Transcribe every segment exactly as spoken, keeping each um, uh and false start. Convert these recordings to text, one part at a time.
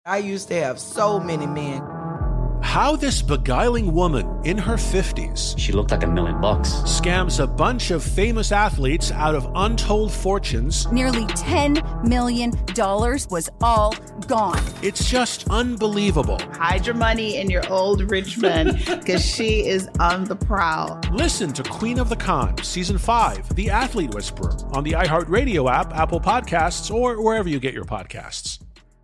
I used to have so many men. How this beguiling woman in her fifties, she looked like a million bucks, scams a bunch of famous athletes out of untold fortunes. Nearly ten million dollars was all gone. It's just unbelievable. Hide your money in your old rich man, because she is on the prowl. Listen to Queen of the Con, Season five, The Athlete Whisperer, on the iHeartRadio app, Apple Podcasts, or wherever you get your podcasts.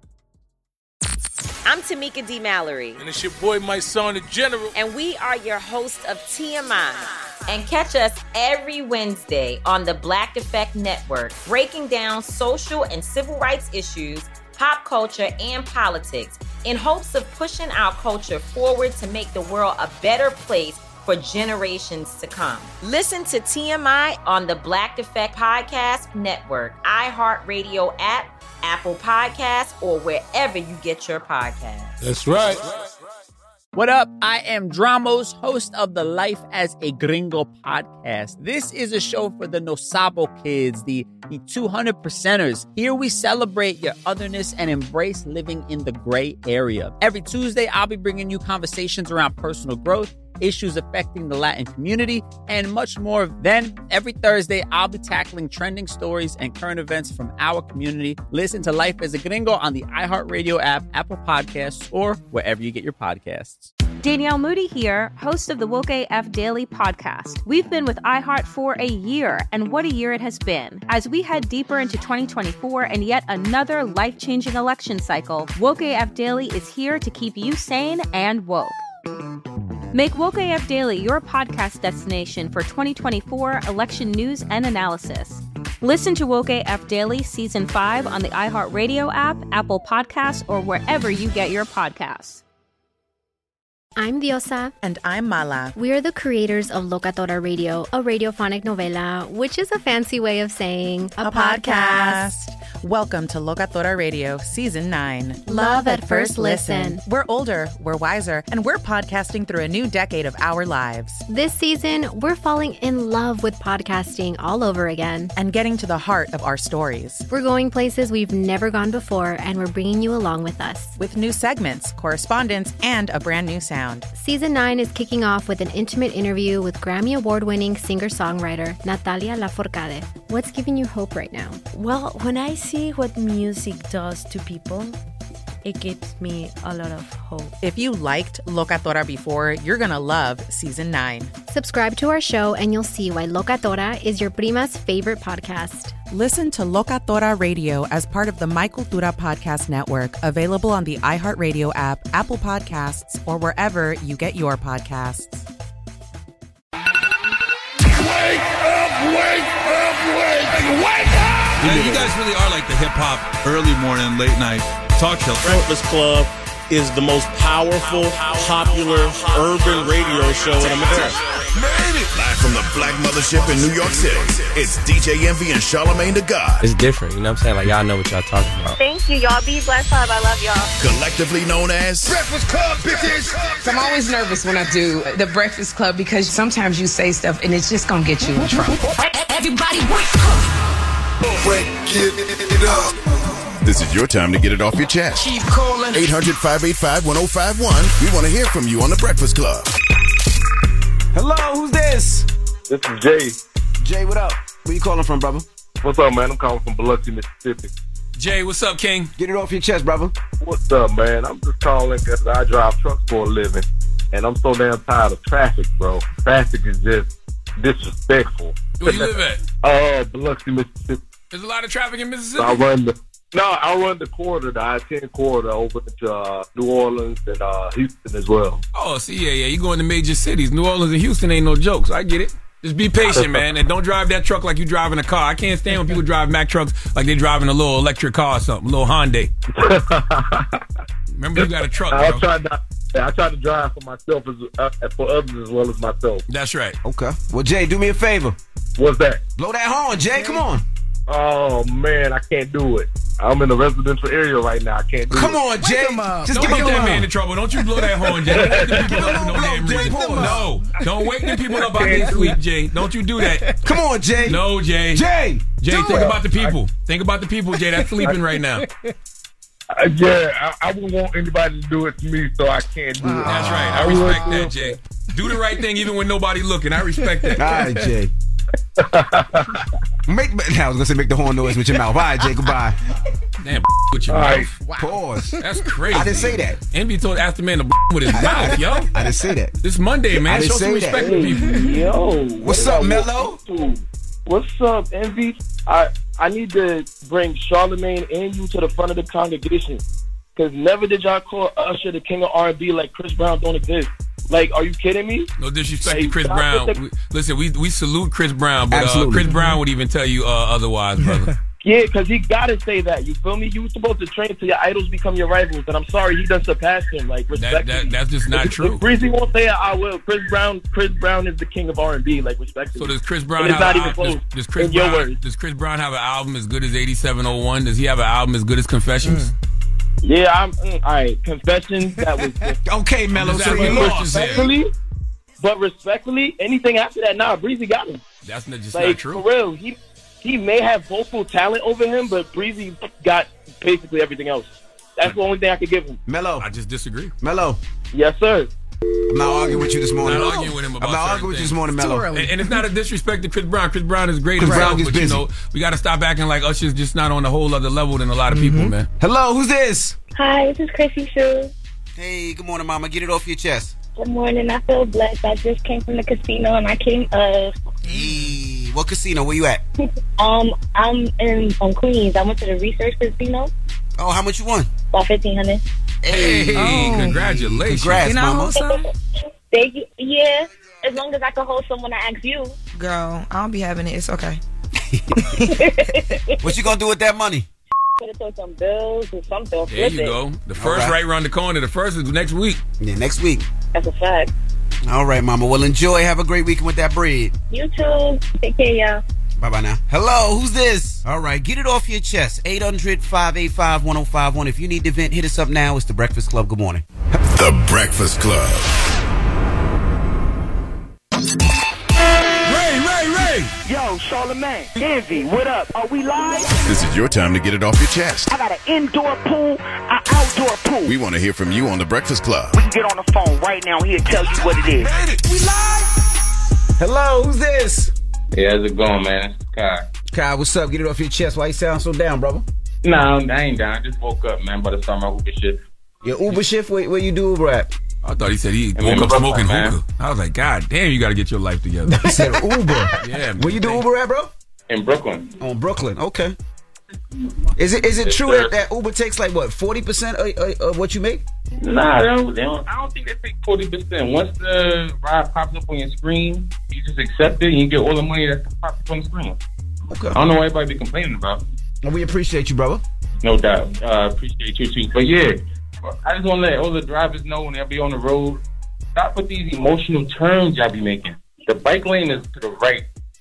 I'm Tamika D. Mallory. And it's your boy, my son, the General. And we are your hosts of T M I. And catch us every Wednesday on the Black Effect Network, breaking down social and civil rights issues, pop culture, and politics in hopes of pushing our culture forward to make the world a better place for generations to come. Listen to T M I on the Black Effect Podcast Network, iHeartRadio app, Apple Podcasts, or wherever you get your podcasts. That's right. What up? I am Dramos, host of the Life as a Gringo podcast. This is a show for the No Sabo kids, the, the two hundred percenters. Here we celebrate your otherness and embrace living in the gray area. Every Tuesday, I'll be bringing you conversations around personal growth, issues affecting the Latin community, and much more. Then, every Thursday, I'll be tackling trending stories and current events from our community. Listen to Life as a Gringo on the iHeartRadio app, Apple Podcasts, or wherever you get your podcasts. Danielle Moody here, host of the Woke A F Daily podcast. We've been with iHeart for a year, and what a year it has been. As we head deeper into twenty twenty-four and yet another life-changing election cycle, Woke A F Daily is here to keep you sane and woke. Make Woke A F Daily your podcast destination for twenty twenty-four election news and analysis. Listen to Woke A F Daily Season five on the iHeartRadio app, Apple Podcasts, or wherever you get your podcasts. I'm Diosa. And I'm Mala. We are the creators of Locatora Radio, a radiophonic novela, which is a fancy way of saying a, a podcast. podcast. Welcome to Locatora Radio, Season nine. Love, Love at first listen. listen. We're older, we're wiser, and we're podcasting through a new decade of our lives. This season, we're falling in love with podcasting all over again. And getting to the heart of our stories. We're going places we've never gone before, and we're bringing you along with us. With new segments, correspondence, and a brand new sound. Season nine is kicking off with an intimate interview with Grammy Award-winning singer-songwriter Natalia Lafourcade. What's giving you hope right now? Well, when I see what music does to people, it gives me a lot of hope. If you liked Locatora before, you're going to love Season nine. Subscribe to our show and you'll see why Locatora is your prima's favorite podcast. Listen to Locatora Radio as part of the My Cultura Podcast Network, available on the iHeartRadio app, Apple Podcasts, or wherever you get your podcasts. Wake up, wake up, wake, wake up! You, know, you guys really are like the hip-hop early morning, late night talk show. Breakfast Club is the most powerful, popular, urban radio show in America. Live from the Black Mothership in New York City, it's D J Envy and Charlamagne the God. It's different, you know what I'm saying? Like, y'all know what y'all talking about. Thank you, y'all. Be blessed, Club. I love y'all. Collectively known as Breakfast Club, bitches. So I'm always nervous when I do the Breakfast Club because sometimes you say stuff and it's just gonna get you in trouble. Everybody wake up. Wake it up. This is your time to get it off your chest. Keep calling. eight hundred, five eight five, one oh five one. We want to hear from you on the Breakfast Club. Hello, who's this? This is Jay. Jay, what up? Where you calling from, brother? What's up, man? I'm calling from Biloxi, Mississippi. Jay, what's up, King? Get it off your chest, brother. What's up, man? I'm just calling because I drive trucks for a living, and I'm so damn tired of traffic, bro. Traffic is just disrespectful. Where you live at? Uh, Biloxi, Mississippi. There's a lot of traffic in Mississippi? So I run the... No, I run the corridor, the I ten corridor over to uh, New Orleans and uh, Houston as well. Oh, see, yeah, yeah. You go into major cities. New Orleans and Houston ain't no joke, so I get it. Just be patient, man, and don't drive that truck like you driving a car. I can't stand when people drive Mack trucks like they're driving a little electric car or something, a little Hyundai. Remember, you got a truck, bro. I try not, I try to drive for myself as uh, for others as well as myself. That's right. Okay. Well, Jay, do me a favor. What's that? Blow that horn, Jay. Come on. Oh, man, I can't do it. I'm in a residential area right now. I can't do Come it. Come on, Jay. Just don't get that man in trouble. Don't you blow that horn, Jay. Don't wake the people up in no damn reason. No. Don't wake the people up out their sleep, Jay. Don't you do that. Come on, Jay. No, Jay. Jay. Jay, think it. about the people. Think about the people, Jay, that's sleeping right now. Uh, yeah, I, I wouldn't want anybody to do it to me, so I can't do it. That's right. I respect that, Jay. Do the right thing even when nobody looking. I respect that. All right, Jay. make, I was gonna say make the horn noise with your mouth. All right, Jay. Goodbye. Damn, with your All mouth. right. Wow. Pause. That's crazy. I didn't say that. Envy told asked the man to with his mouth, yo. I didn't say that. This Monday, man. I didn't Show some say respect that. to people. Yo, What's what up, I Mello? want to- What's up, Envy? I I need to bring Charlemagne and you to the front of the congregation, because never did y'all call Usher the king of R and B like Chris Brown don't exist. Like, are you kidding me? No disrespect Like, to Chris stop Brown. with the- We- listen, we we salute Chris Brown, but uh, Absolutely. Chris Brown would even tell you uh, otherwise, brother. Yeah, because he gotta say that. You feel me? You were supposed to train till your idols become your rivals, and I'm sorry he done surpassed him. Like, respect. that, that's just not if, true. If Breezy won't say it, I will. Chris Brown, Chris Brown is the king of R and B. Like, respect. So does Chris Brown And it's have not an even al- close. does, does Chris in your Brown words. does Chris Brown have an album as good as eighty-seven oh one? Does he have an album as good as Confessions? Yeah, I'm mm, all right. Confessions. That was just, Okay, Mello. Is So that you what lost. Christian said? respectfully, but respectfully, anything after that, nah, Breezy got him. That's not, just Like, not true. for real, he he may have vocal talent over him, but Breezy got basically everything else. That's the only thing I could give him. Mello. I just disagree. Mello. Yes, sir. I'm not arguing with you this I'm morning. not arguing with him about I'm not certain arguing with you things. this morning, Mello. And, and it's not a disrespect to Chris Brown. Chris Brown is great Chris himself, Brown gets but you busy. know we got to stop acting like Usher's just not on a whole other level than a lot of people, man. Hello, who's this? Hi, this is Chrissy Sue. Hey, good morning, Mama. Get it off your chest. Good morning. I feel blessed. I just came from the casino and I came uh Hey, what casino? Where you at? um I'm in on Queens. I went to the research casino. Oh, how much you won? About fifteen hundred. Hey, Oh. congratulations. Congrats, Can I Mama. hold some? Thank you. Yeah, as long as I can hold someone I ask you. Girl, I don't be having it. It's okay. What you gonna do with that money? Could have took some bills or something. Or There flip you it. go. The first All right. right around the corner. The first is next week. Yeah, next week. That's a fact. All right, Mama. Well, enjoy. Have a great weekend with that bread. You too. Take care, y'all. Bye-bye now. Hello, who's this? All right, get it off your chest. eight hundred, five eight five, one oh five one. If you need to vent, hit us up now. It's The Breakfast Club. Good morning. The Breakfast Club. Ray, Ray, Ray. Yo, Charlemagne, Envy, what up? Are we live? This is your time to get it off your chest. I got an indoor pool, an outdoor pool. We want to hear from you on The Breakfast Club. We can get on the phone right now. He'll tell you what it is. We live. Hello, who's this? Yeah, how's it going, man? It's Kai. Kai, what's up? Get it off your chest. Why you sound so down, brother? Nah, I ain't down. I just woke up, man. About to start my hookah shit. Your Uber shift? Where, where you do Uber at? I thought he said he I woke mean, up Brooklyn, smoking man. hookah. I was like, God damn, you got to get your life together. He said Uber. Yeah, man. Where you do Uber at, bro? In Brooklyn. On Brooklyn. Okay. Is it is it Yes, true sir. that, that Uber takes like what forty percent of, of, of what you make? Nah, they don't, they don't, I don't think they take forty percent. Once the ride pops up on your screen, you just accept it and you get all the money that pops up on the screen. Okay. I don't know what everybody be complaining about. Well, we appreciate you, brother. No doubt. Uh, appreciate you too. But yeah, I just want to let all the drivers know when they'll be on the road, stop with these emotional turns y'all be making. The bike lane is to the right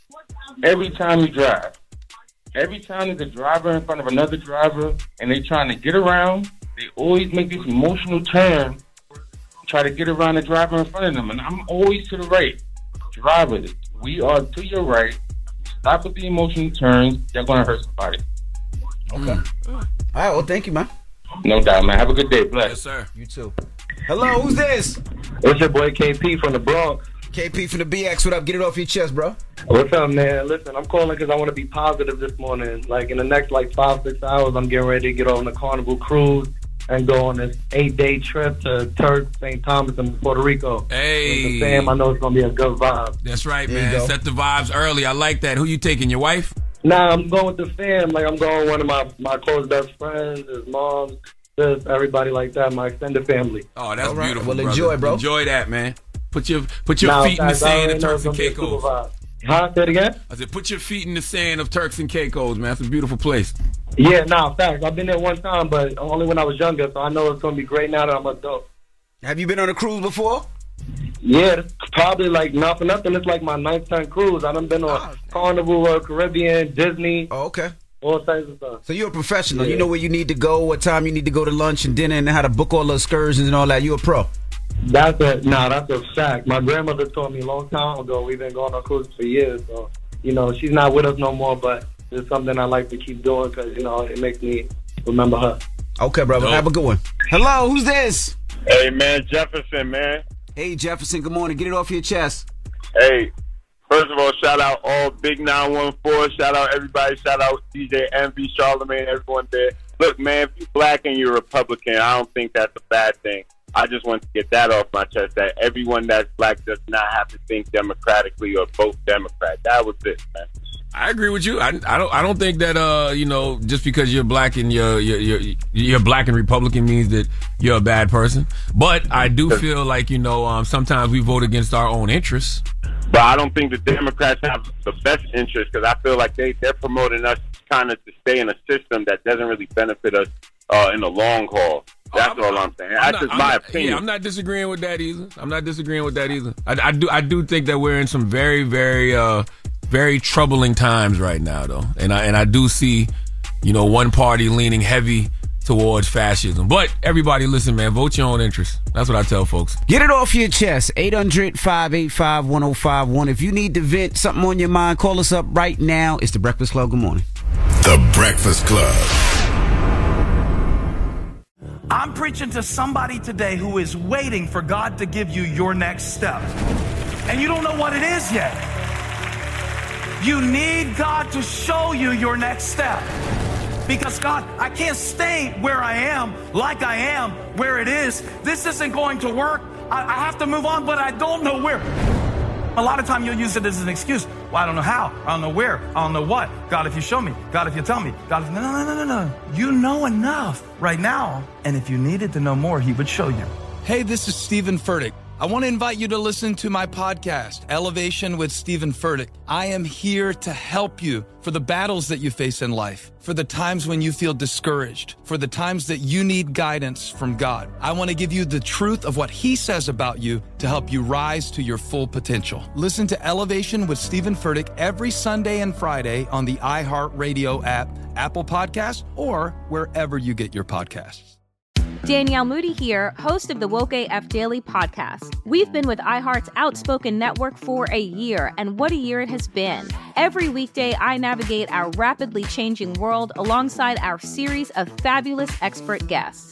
every time you drive. Every time there's a driver in front of another driver and they trying to get around, they always make this emotional turn, try to get around the driver in front of them. And I'm always to the right. Drivers, we are to your right. Stop with the emotional turns. You're going to hurt somebody. Okay. All right. Well, thank you, man. No doubt, man. Have a good day. Bless. Yes, sir. You too. Hello, who's this? It's your boy K P from the Bronx. K P from the B X. What up? Get it off your chest, bro. What's up, man? Listen, I'm calling because I want to be positive this morning. Like, in the next, like, five, six hours, I'm getting ready to get on the Carnival cruise and go on this eight-day trip to Turks, Saint Thomas, and Puerto Rico. Hey. With the fam, I know it's going to be a good vibe. That's right, There you man. go. Set the vibes early. I like that. Who you taking? Your wife? Nah, I'm going with the fam. Like, I'm going with one of my, my close best friends, his mom, sis, everybody like that, my extended family. Oh, that's All right. beautiful. Well, brother. enjoy, bro. Enjoy that, man. Put your put your Nah, feet in the facts, I sand already of know Turks it's and gonna be a super Caicos. vibe. Huh? Say it again? I said, put your feet in the sand of Turks and Caicos, man. It's a beautiful place. Yeah, nah, facts. I've been there one time, but only when I was younger, so I know it's going to be great now that I'm adult. Have you been on a cruise before? Yeah, it's probably like, not for nothing, it's like my ninth time cruise. I done been on Carnival, uh, Caribbean, Disney. Oh, okay. All types of stuff. So you're a professional. Yeah. You know where you need to go, what time you need to go to lunch and dinner, and how to book all the excursions and all that. You a pro. That's a, nah, that's a fact. My grandmother told me a long time ago, we've been going on cruises for years, so, you know, she's not with us no more, but it's something I like to keep doing because, you know, it makes me remember her. Okay, brother. Nope. Have a good one. Hello, who's this? Hey, man, Jefferson, man. Hey, Jefferson. Good morning. Get it off your chest. Hey, first of all, shout out all Big nine one four. Shout out everybody. Shout out D J Envy, Charlamagne, everyone there. Look, man, if you're black and you're Republican, I don't think that's a bad thing. I just want to get that off my chest, that everyone that's black does not have to think democratically or vote Democrat. That was it, man. I agree with you. I, I don't. I don't think that uh, you know, just because you're black and you're you're, you're you're black and Republican means that you're a bad person. But I do feel like you know, um, sometimes we vote against our own interests. But I don't think the Democrats have the best interest because I feel like they they're promoting us kind of to stay in a system that doesn't really benefit us uh, in the long haul. That's all I'm saying. I'm That's not, just I'm my not, opinion. Yeah, I'm not disagreeing with that either. I'm not disagreeing with that either. I, I do. I do think that we're in some very, very, uh, very troubling times right now, though, and I and I do see, you know, one party leaning heavy towards fascism. But everybody, listen, man, vote your own interest. That's what I tell folks. Get it off your chest. eight hundred, five eight five, one oh five one. If you need to vent something on your mind, call us up right now. It's The Breakfast Club. Good morning. The Breakfast Club. I'm preaching to somebody today who is waiting for God to give you your next step. And you don't know what it is yet. You need God to show you your next step. Because God, I can't stay where I am, like I am, where it is. This isn't going to work. I, I have to move on, but I don't know where. A lot of time you'll use it as an excuse. Well, I don't know how. I don't know where. I don't know what. God, if you show me. God, if you tell me. God, if... No, no, no, no, no. You know enough right now. And if you needed to know more, he would show you. Hey, this is Stephen Furtick. I want to invite you to listen to my podcast, Elevation with Stephen Furtick. I am here to help you for the battles that you face in life, for the times when you feel discouraged, for the times that you need guidance from God. I want to give you the truth of what he says about you to help you rise to your full potential. Listen to Elevation with Stephen Furtick every Sunday and Friday on the iHeartRadio app, Apple Podcasts, or wherever you get your podcasts. Danielle Moody here, host of the Woke A F Daily podcast. We've been with iHeart's Outspoken Network for a year, and what a year it has been. Every weekday, I navigate our rapidly changing world alongside our series of fabulous expert guests.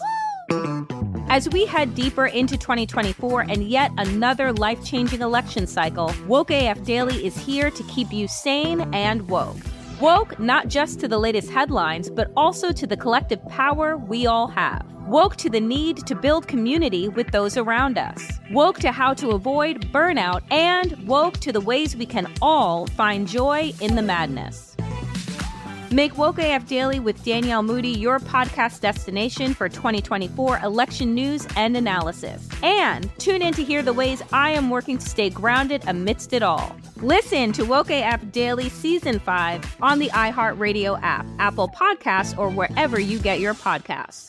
As we head deeper into twenty twenty-four and yet another life-changing election cycle, Woke A F Daily is here to keep you sane and woke. Woke not just to the latest headlines, but also to the collective power we all have. Woke to the need to build community with those around us. Woke to how to avoid burnout, and woke to the ways we can all find joy in the madness. Make Woke A F Daily with Danielle Moody your podcast destination for twenty twenty-four election news and analysis. And tune in to hear the ways I am working to stay grounded amidst it all. Listen to Woke A F Daily Season five on the iHeartRadio app, Apple Podcasts, or wherever you get your podcasts.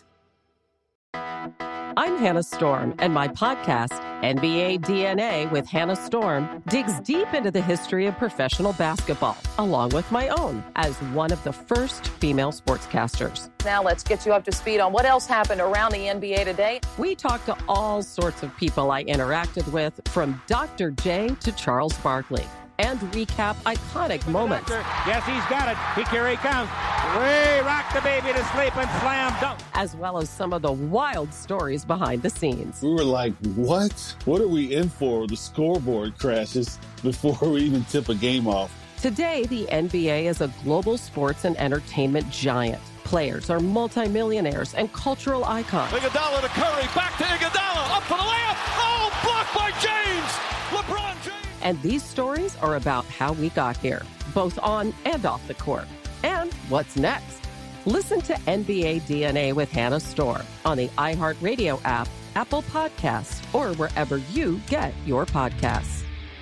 I'm Hannah Storm, and my podcast, N B A D N A with Hannah Storm, digs deep into the history of professional basketball, along with my own, as one of the first female sportscasters. Now let's get you up to speed on what else happened around the N B A today. We talked to all sorts of people I interacted with, from Doctor J to Charles Barkley, and recap iconic moments. Yes, he's got it. He, here he comes. We rock the baby to sleep and slam dunk. As well as some of the wild stories behind the scenes. We were like, what? What are we in for? The scoreboard crashes before we even tip a game off. Today, the N B A is a global sports and entertainment giant. Players are multimillionaires and cultural icons. Iguodala to Curry, back to Iguodala, up for the layup. Oh, blocked by James. LeBron James. And these stories are about how we got here, both on and off the court. And what's next? Listen to N B A D N A with Hannah Storm on the iHeartRadio app, Apple Podcasts, or wherever you get your podcasts.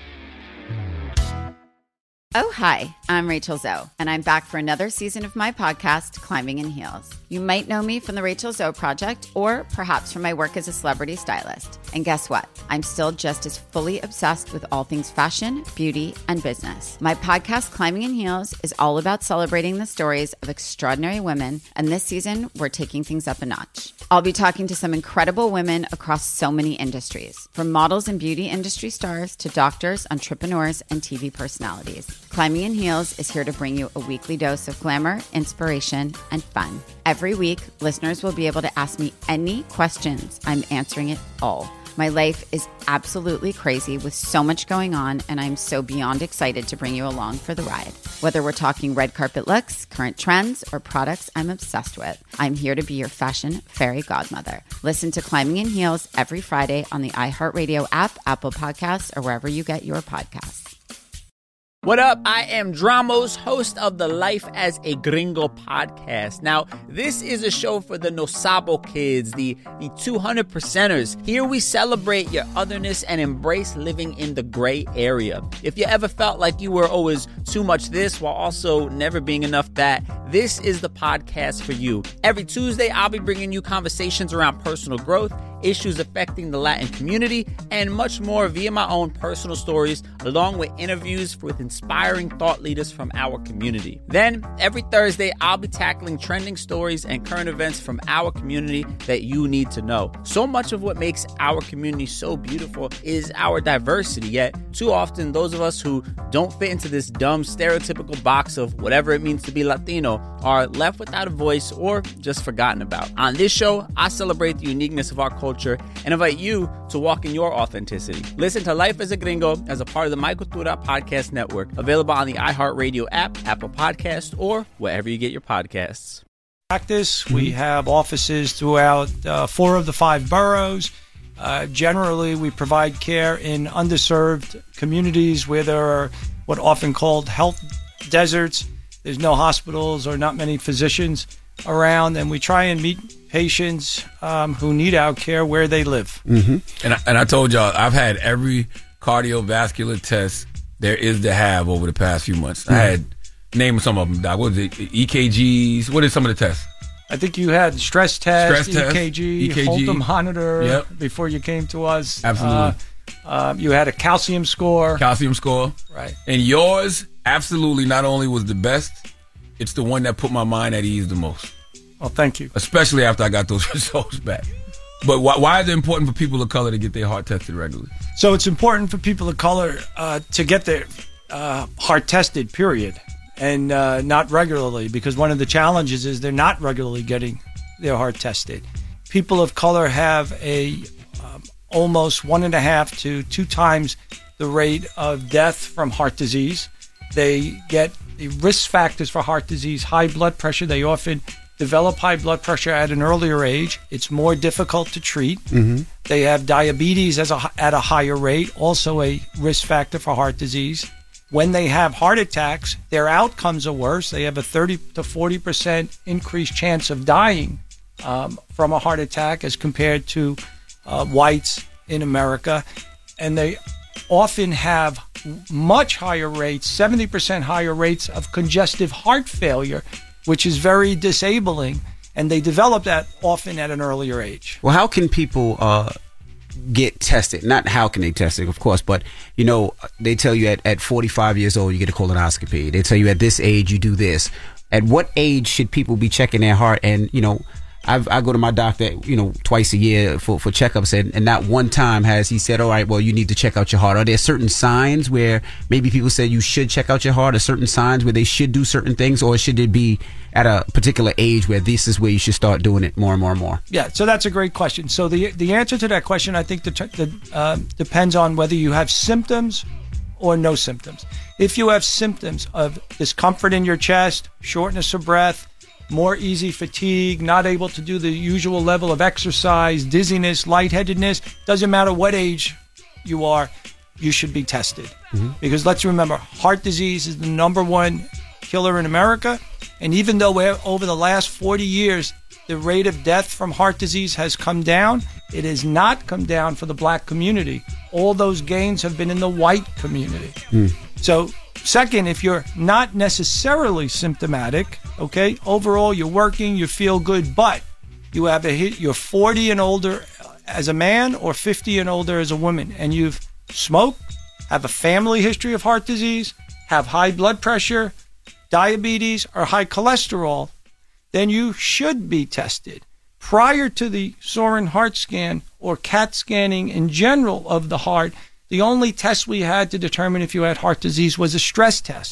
Oh, hi, I'm Rachel Zoe, and I'm back for another season of my podcast, Climbing in Heels. You might know me from the Rachel Zoe Project, or perhaps from my work as a celebrity stylist. And guess what? I'm still just as fully obsessed with all things fashion, beauty, and business. My podcast, Climbing in Heels, is all about celebrating the stories of extraordinary women, and this season, we're taking things up a notch. I'll be talking to some incredible women across so many industries, from models and beauty industry stars to doctors, entrepreneurs, and T V personalities. Climbing in Heels is here to bring you a weekly dose of glamour, inspiration, and fun. Every week, listeners will be able to ask me any questions. I'm answering it all. My life is absolutely crazy with so much going on, and I'm so beyond excited to bring you along for the ride. Whether we're talking red carpet looks, current trends, or products I'm obsessed with, I'm here to be your fashion fairy godmother. Listen to Climbing in Heels every Friday on the iHeartRadio app, Apple Podcasts, or wherever you get your podcasts. What up? I am Dramos, host of the Life as a Gringo podcast. Now, this is a show for the No Sabo kids, the, the two hundred percenters. Here we celebrate your otherness and embrace living in the gray area. If you ever felt like you were always too much this while also never being enough that, this is the podcast for you. Every Tuesday, I'll be bringing you conversations around personal growth, issues affecting the Latin community, and much more via my own personal stories, along with interviews with inspiring thought leaders from our community. Then, every Thursday, I'll be tackling trending stories and current events from our community that you need to know. So much of what makes our community so beautiful is our diversity, yet too often those of us who don't fit into this dumb stereotypical box of whatever it means to be Latino are left without a voice or just forgotten about. On this show, I celebrate the uniqueness of our culture and invite you to walk in your authenticity. Listen to Life as a Gringo as a part of the My Cultura Podcast Network, available on the iHeartRadio app, Apple Podcasts, or wherever you get your podcasts. Practice. We have offices throughout uh, four of the five boroughs. Uh, generally, we provide care in underserved communities where there are what often called health deserts. There's no hospitals or not many physicians around, and we try and meet patients um, who need our care where they live. Mm-hmm. And, I, and I told y'all, I've had every cardiovascular test there is to have over the past few months. Mm-hmm. I had, name some of them, Doc. What was it? E K Gs? What is some of the tests? I think you had stress test, stress E K G, test, E K G, Holter monitor yep. before you came to us. Absolutely. Uh, uh, you had a calcium score. Calcium score. Right. And yours absolutely not only was the best, it's the one that put my mind at ease the most. Well, thank you. Especially after I got those results back. But why, why is it important for people of color to get their heart tested regularly? So it's important for people of color uh, to get their uh, heart tested, period, and uh, not regularly, because one of the challenges is they're not regularly getting their heart tested. People of color have a um, almost one and a half to two times the rate of death from heart disease. They get the risk factors for heart disease, high blood pressure. They often develop high blood pressure at an earlier age. It's more difficult to treat. Mm-hmm. They have diabetes as a, at a higher rate, also a risk factor for heart disease. When they have heart attacks, their outcomes are worse. They have a thirty to forty percent increased chance of dying um, from a heart attack as compared to uh, whites in America. And they often have much higher rates, seventy percent higher rates of congestive heart failure, which is very disabling, and they develop that often at an earlier age. Well, how can people uh, get tested? Not how can they test it, of course, but, you know, they tell you at, at forty-five years old, you get a colonoscopy. They tell you at this age, you do this. At what age should people be checking their heart? And, you know, I've, I go to my doctor, you know, twice a year for, for checkups, and, and not one time has he said, all right, well, you need to check out your heart. Are there certain signs where maybe people say you should check out your heart, or certain signs where they should do certain things, or should it be at a particular age where this is where you should start doing it more and more and more? Yeah, so that's a great question. So the the answer to that question, I think, the, the, uh, depends on whether you have symptoms or no symptoms. If you have symptoms of discomfort in your chest, shortness of breath, more easy fatigue, not able to do the usual level of exercise, dizziness, lightheadedness, doesn't matter what age you are, you should be tested. Mm-hmm. Because let's remember, heart disease is the number one killer in America. And even though we're, over the last forty years, the rate of death from heart disease has come down, it has not come down for the black community. All those gains have been in the white community. Mm. So, second, if you're not necessarily symptomatic, okay, overall you're working, you feel good, but you have a hit, you're forty and older as a man or fifty and older as a woman, and you've smoked, have a family history of heart disease, have high blood pressure, diabetes, or high cholesterol, then you should be tested. Prior to the Sorin heart scan or CAT scanning in general of the heart, the only test we had to determine if you had heart disease was a stress test.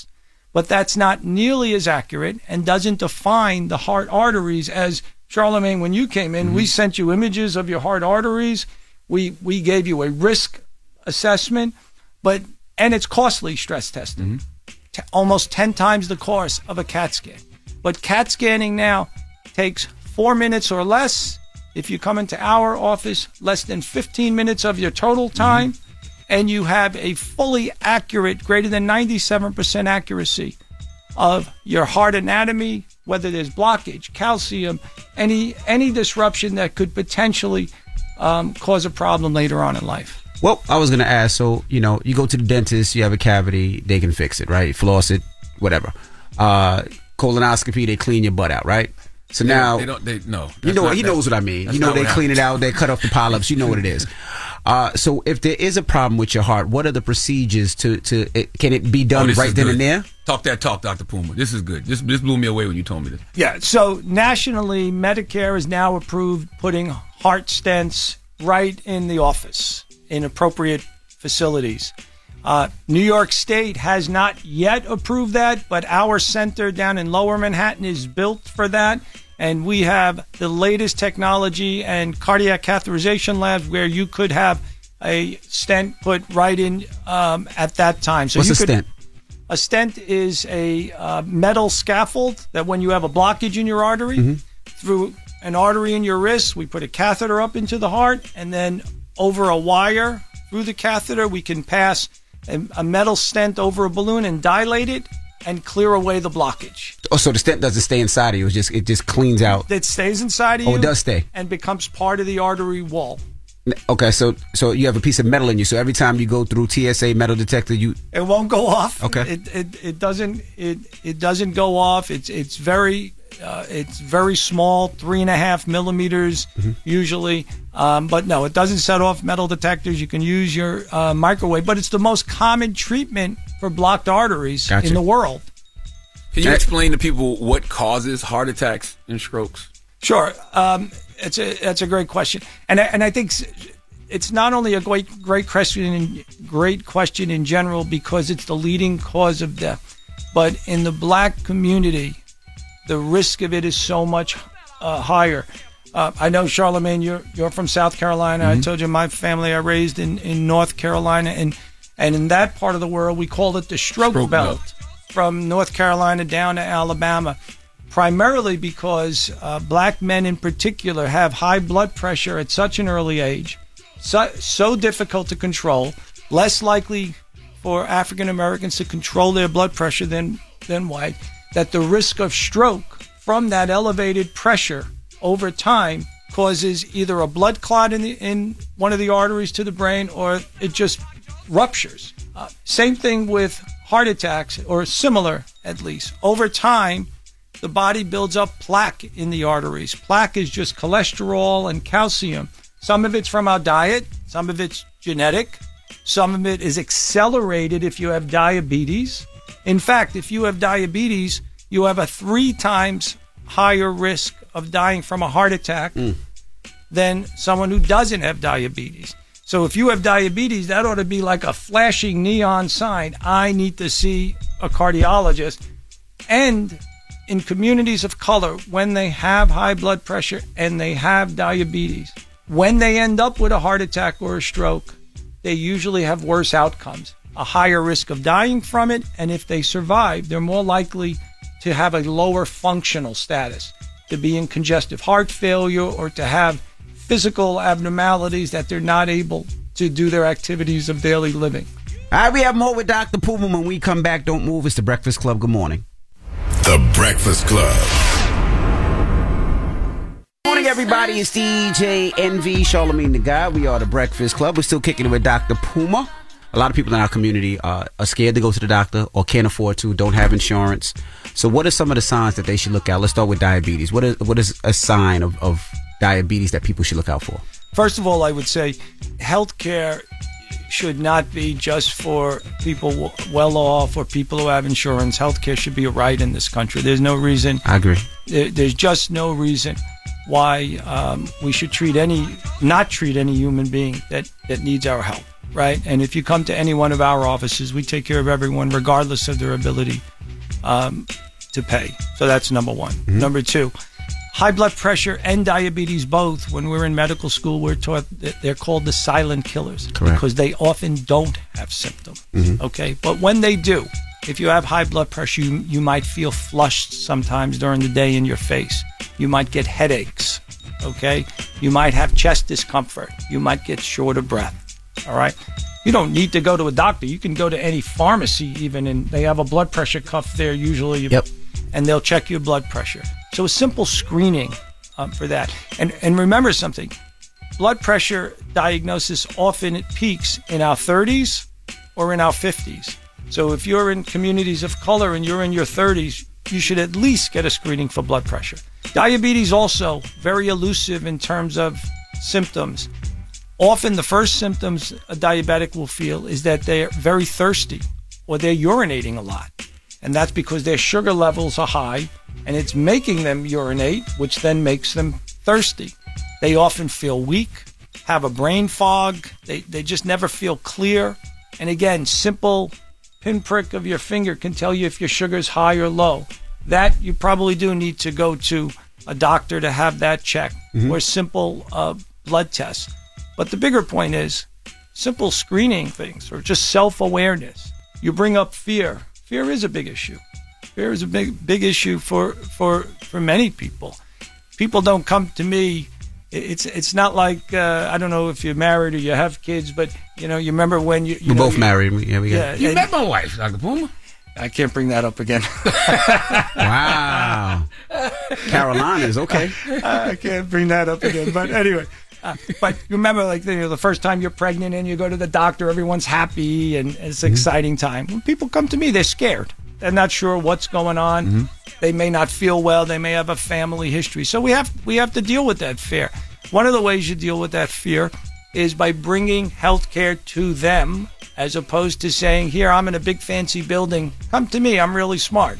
but that's not nearly as accurate and doesn't define the heart arteries as, Charlemagne, when you came in, mm-hmm. we sent you images of your heart arteries. We we gave you a risk assessment, but and it's costly stress testing, mm-hmm. T- almost ten times the cost of a CAT scan. But CAT scanning now takes four minutes or less. If you come into our office, less than fifteen minutes of your total time, mm-hmm. and you have a fully accurate, greater than ninety-seven percent accuracy of your heart anatomy, whether there's blockage, calcium, any any disruption that could potentially um, cause a problem later on in life. Well, I was going to ask, so, you know, you go to the dentist, you have a cavity, they can fix it, right? Floss it, whatever. Uh, colonoscopy, they clean your butt out, right? So they now, they don't, they, no. You know, not, he knows what I mean. You know, they happens. clean it out, they cut off the polyps, you know what it is. Uh, so if there is a problem with your heart, what are the procedures to, to it, can it be done oh, right then good. and there? Talk that talk, Doctor Puma. This is good. This, this blew me away when you told me this. Yeah, so nationally, Medicare is now approved putting heart stents right in the office in appropriate facilities. Uh, New York State has not yet approved that, but our center down in Lower Manhattan is built for that. And we have the latest technology and cardiac catheterization labs where you could have a stent put right in um, at that time. So What's you a could, stent? A stent is a uh, metal scaffold that when you have a blockage in your artery, mm-hmm. through an artery in your wrist, we put a catheter up into the heart, and then over a wire through the catheter, we can pass a, a metal stent over a balloon and dilate it and clear away the blockage. Oh, so the stent doesn't stay inside of you. It just it just cleans out. It stays inside of oh, you. Oh, it does stay. And becomes part of the artery wall. Okay, so so you have a piece of metal in you. So every time you go through T S A metal detector, you it won't go off. Okay. It it, it doesn't it it doesn't go off. It's it's very uh, it's very small, three and a half millimeters mm-hmm. usually. Um, but no, it doesn't set off metal detectors. You can use your uh, microwave, but it's the most common treatment for blocked arteries gotcha. in the world. Can you explain to people what causes heart attacks and strokes? Sure. Um, it's a that's a great question, and I, and I think it's not only a great great question, great question in general because it's the leading cause of death, but in the black community, the risk of it is so much uh, higher. Uh, I know, Charlemagne, you're you're from South Carolina. Mm-hmm. I told you my family I raised in, in North Carolina, and and in that part of the world we call it the stroke, stroke belt, belt, from North Carolina down to Alabama. Primarily because uh, black men in particular have high blood pressure at such an early age, so, so difficult to control, less likely for African Americans to control their blood pressure than, than white, that the risk of stroke from that elevated pressure over time causes either a blood clot in, the, in one of the arteries to the brain or it just ruptures. Uh, same thing with heart attacks, or similar at least. Over time, the body builds up plaque in the arteries. Plaque is just cholesterol and calcium. Some of it's from our diet. Some of it's genetic. Some of it is accelerated if you have diabetes. In fact, if you have diabetes, you have a three times higher risk of dying from a heart attack mm. than someone who doesn't have diabetes. So if you have diabetes, that ought to be like a flashing neon sign. I need to see a cardiologist. And in communities of color, when they have high blood pressure and they have diabetes, when they end up with a heart attack or a stroke, they usually have worse outcomes, a higher risk of dying from it, and if they survive, they're more likely to have a lower functional status, to be in congestive heart failure or to have physical abnormalities that they're not able to do their activities of daily living. All right, we have more with Doctor Puma. When we come back, don't move. It's the Breakfast Club. Good morning. The Breakfast Club. Good morning, everybody. It's D J Envy, Charlemagne the Guy. We are the Breakfast Club. We're still kicking it with Doctor Puma. A lot of people in our community uh, are scared to go to the doctor or can't afford to, don't have insurance. So what are some of the signs that they should look out? Let's start with diabetes. What is, what is a sign of, of diabetes that people should look out for? First of all, I would say healthcare should not be just for people well off or people who have insurance. Healthcare should be a right in this country. There's no reason. I agree. There, there's just no reason why um, we should treat any, not treat any human being that, that needs our help, right? And if you come to any one of our offices, we take care of everyone regardless of their ability um, to pay. So that's number one. Mm-hmm. Number two, high blood pressure and diabetes both, when we're in medical school, we're taught that they're called the silent killers. Correct. Because they often don't have symptoms. Mm-hmm. Okay, but when they do, if you have high blood pressure, you, you might feel flushed sometimes during the day in your face. You might get headaches. Okay, you might have chest discomfort. You might get short of breath. All right. You don't need to go to a doctor. You can go to any pharmacy even, and they have a blood pressure cuff there usually. Yep. And they'll check your blood pressure. So a simple screening um, for that. And and remember something, blood pressure diagnosis often it peaks in our thirties or in our fifties. So if you're in communities of color and you're in your thirties, you should at least get a screening for blood pressure. Diabetes also very elusive in terms of symptoms. Often the first symptoms a diabetic will feel is that they're very thirsty or they're urinating a lot. And that's because their sugar levels are high and it's making them urinate, which then makes them thirsty. They often feel weak, have a brain fog. They, they just never feel clear. And again, simple pinprick of your finger can tell you if your sugar's high or low. That you probably do need to go to a doctor to have that checked, mm-hmm. or simple uh, blood tests. But the bigger point is simple screening things or just self-awareness. You bring up fear. Fear is a big issue. Fear is a big big issue for for, for many people. People don't come to me. It's it's not like, uh, I don't know if you're married or you have kids, but, you know, you remember when you... you We're know, both you, married. Yeah, we got yeah, You and, met my wife, Doctor Puma. I can't bring that up again. Wow. Carolinas, okay. I can't bring that up again. But anyway, uh, but you remember, like, you know, the first time you're pregnant and you go to the doctor, everyone's happy and it's an mm-hmm. exciting time. When people come to me, they're scared. They're not sure what's going on. Mm-hmm. They may not feel well. They may have a family history. So we have we have to deal with that fear. One of the ways you deal with that fear is by bringing healthcare to them, as opposed to saying, here, I'm in a big fancy building. Come to me. I'm really smart.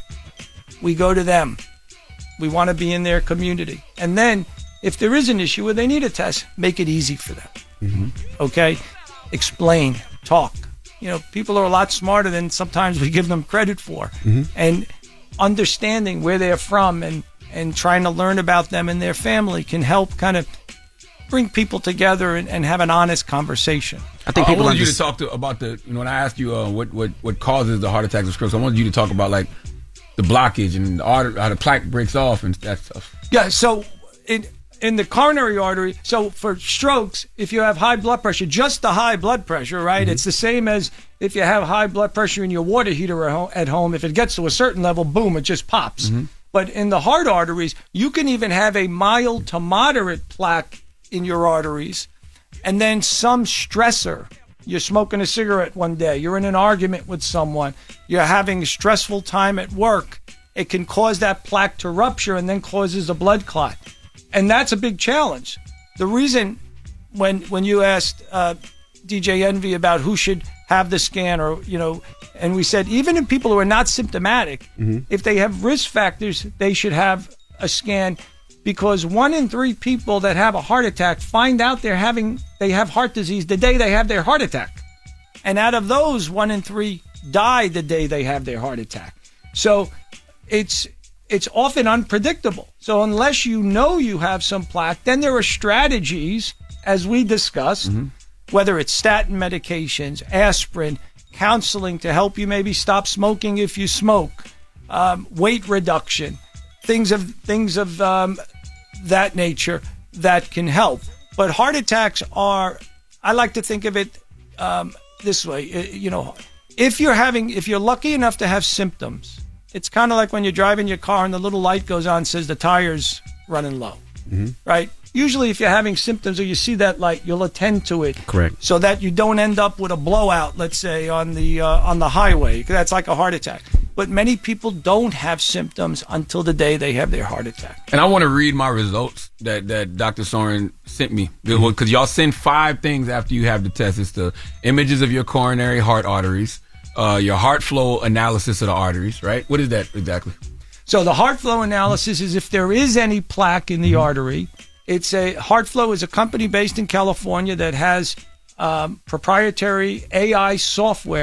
We go to them. We want to be in their community. And then if there is an issue where they need a test, make it easy for them. Mm-hmm. Okay? Explain. Talk. You know, people are a lot smarter than sometimes we give them credit for. Mm-hmm. And understanding where they're from and, and trying to learn about them and their family can help kind of bring people together and, and have an honest conversation. I think people I wanted you understand- to talk to about the, you know, when I asked you uh, what, what, what causes the heart attacks or strokes, I wanted you to talk about, like, the blockage and the artery, how the plaque breaks off and that stuff. Yeah, so in in the coronary artery, so for strokes, if you have high blood pressure, just the high blood pressure, right? Mm-hmm. It's the same as if you have high blood pressure in your water heater at home, at home. If it gets to a certain level, boom, it just pops. Mm-hmm. But in the heart arteries, you can even have a mild to moderate plaque in your arteries, and then some stressor. You're smoking a cigarette one day, you're in an argument with someone, you're having a stressful time at work, it can cause that plaque to rupture and then causes a blood clot. And that's a big challenge. The reason when when you asked uh, D J Envy about who should have the scan, or, you know, and we said even in people who are not symptomatic, mm-hmm. if they have risk factors, they should have a scan. Because one in three people that have a heart attack find out they're having they have heart disease the day they have their heart attack. And out of those, one in three die the day they have their heart attack. So it's it's often unpredictable. So unless you know you have some plaque, then there are strategies, as we discussed, mm-hmm. whether it's statin medications, aspirin, counseling to help you maybe stop smoking if you smoke, um, weight reduction, things of things of um, that nature that can help. But heart attacks are, I like to think of it um, this way. You know, if you're having, if you're lucky enough to have symptoms, it's kind of like when you're driving your car and the little light goes on and says the tire's running low, mm-hmm. right? Usually if you're having symptoms or you see that light, you'll attend to it. Correct. So that you don't end up with a blowout, let's say, on the uh, on the highway. That's like a heart attack. But many people don't have symptoms until the day they have their heart attack. And I want to read my results that, that Doctor Soren sent me. Because mm-hmm. y'all send five things after you have the test. It's the images of your coronary heart arteries, uh, your heart flow analysis of the arteries, right? What is that exactly? So the heart flow analysis is if there is any plaque in the mm-hmm. artery. It's a HeartFlow is a company based in California that has um, proprietary A I software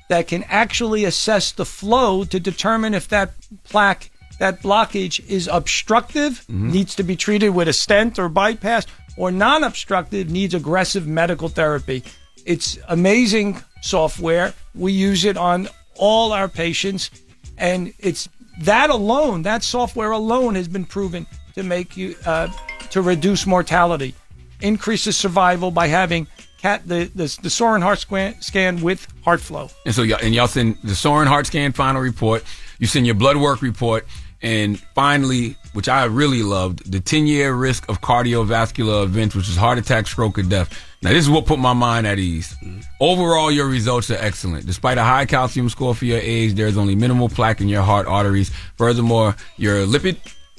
that can actually assess the flow to determine if that plaque, that blockage is obstructive, mm-hmm. needs to be treated with a stent or bypass, or non-obstructive, needs aggressive medical therapy. It's amazing software. We use it on all our patients, and it's that alone, that software alone has been proven to make you, uh, to reduce mortality, increases survival by having cat the, the, the Sorin heart scan, scan with heart flow. And so y'all, and y'all send the Sorin heart scan final report, you send your blood work report, and finally, which I really loved, the ten-year risk of cardiovascular events, which is heart attack, stroke, or death. Now, this is what put my mind at ease. Mm-hmm. Overall, your results are excellent. Despite a high calcium score for your age, there's only minimal plaque in your heart arteries. Furthermore, your lipid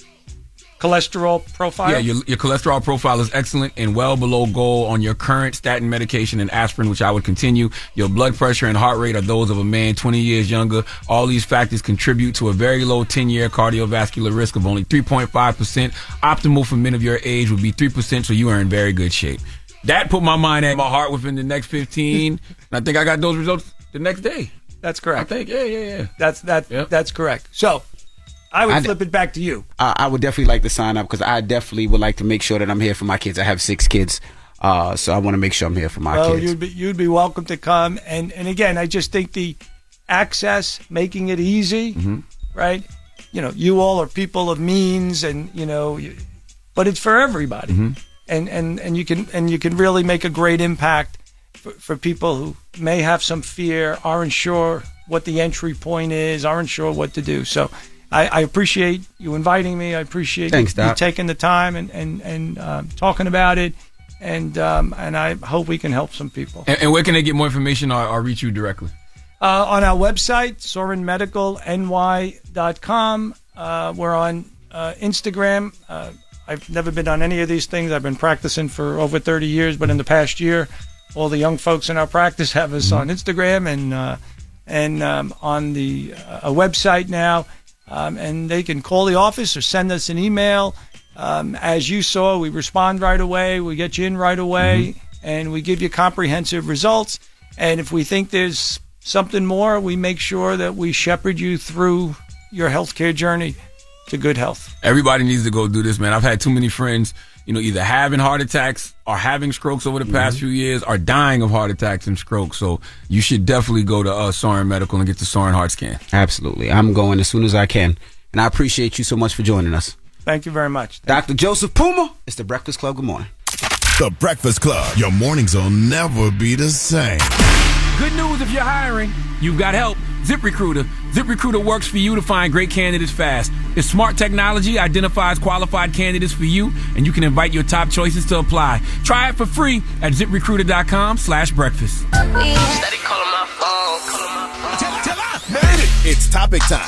cholesterol profile? Yeah, your, your cholesterol profile is excellent and well below goal on your current statin medication and aspirin, which I would continue. Your blood pressure and heart rate are those of a man twenty years younger. All these factors contribute to a very low ten-year cardiovascular risk of only three point five percent. Optimal for men of your age would be three percent, so you are in very good shape. That put my mind at my heart within the next fifteen, and I think I got those results the next day. That's correct. I think, yeah, yeah, yeah. That's, that, yep. that's correct. So, I would I'd, flip it back to you. I, I would definitely like to sign up because I definitely would like to make sure that I'm here for my kids. I have six kids, uh, so I want to make sure I'm here for my well, kids. You'd be, you'd be welcome to come. And, and again, I just think the access, making it easy, mm-hmm. right? You know, you all are people of means, and you know, you, but it's for everybody, mm-hmm. and and and you can and you can really make a great impact for, for people who may have some fear, aren't sure what the entry point is, aren't sure what to do. So. I, I appreciate you inviting me. I appreciate Thanks, you, you Doc. taking the time and and and um, talking about it, and um, and I hope we can help some people. And, and where can they get more information or, or reach you directly? Uh, on our website, sorin medical n y dot com. Uh, we're on uh, Instagram. Uh, I've never been on any of these things. I've been practicing for over thirty years, but in the past year, all the young folks in our practice have us mm-hmm. on Instagram and uh, and um, on the uh, a website now. Um, and they can call the office or send us an email. Um, as you saw, we respond right away. We get you in right away, mm-hmm. and we give you comprehensive results. And if we think there's something more, we make sure that we shepherd you through your healthcare journey to good health. Everybody needs to go do this, man. I've had too many friends, you know, either having heart attacks or having strokes over the past mm-hmm. few years or dying of heart attacks and strokes. So you should definitely go to uh, Sorin Medical and get the Sorin heart scan. Absolutely. I'm going as soon as I can. And I appreciate you so much for joining us. Thank you very much. Thank Doctor You. Joseph Puma, it's The Breakfast Club. Good morning. The Breakfast Club. Your mornings will never be the same. Good news if you're hiring. You've got help. ZipRecruiter. ZipRecruiter works for you to find great candidates fast. Its smart technology identifies qualified candidates for you, and you can invite your top choices to apply. Try it for free at ZipRecruiter.com slash breakfast. Steady calling my phone. Calling my phone. Tell, tell her. Made it. It's topic time.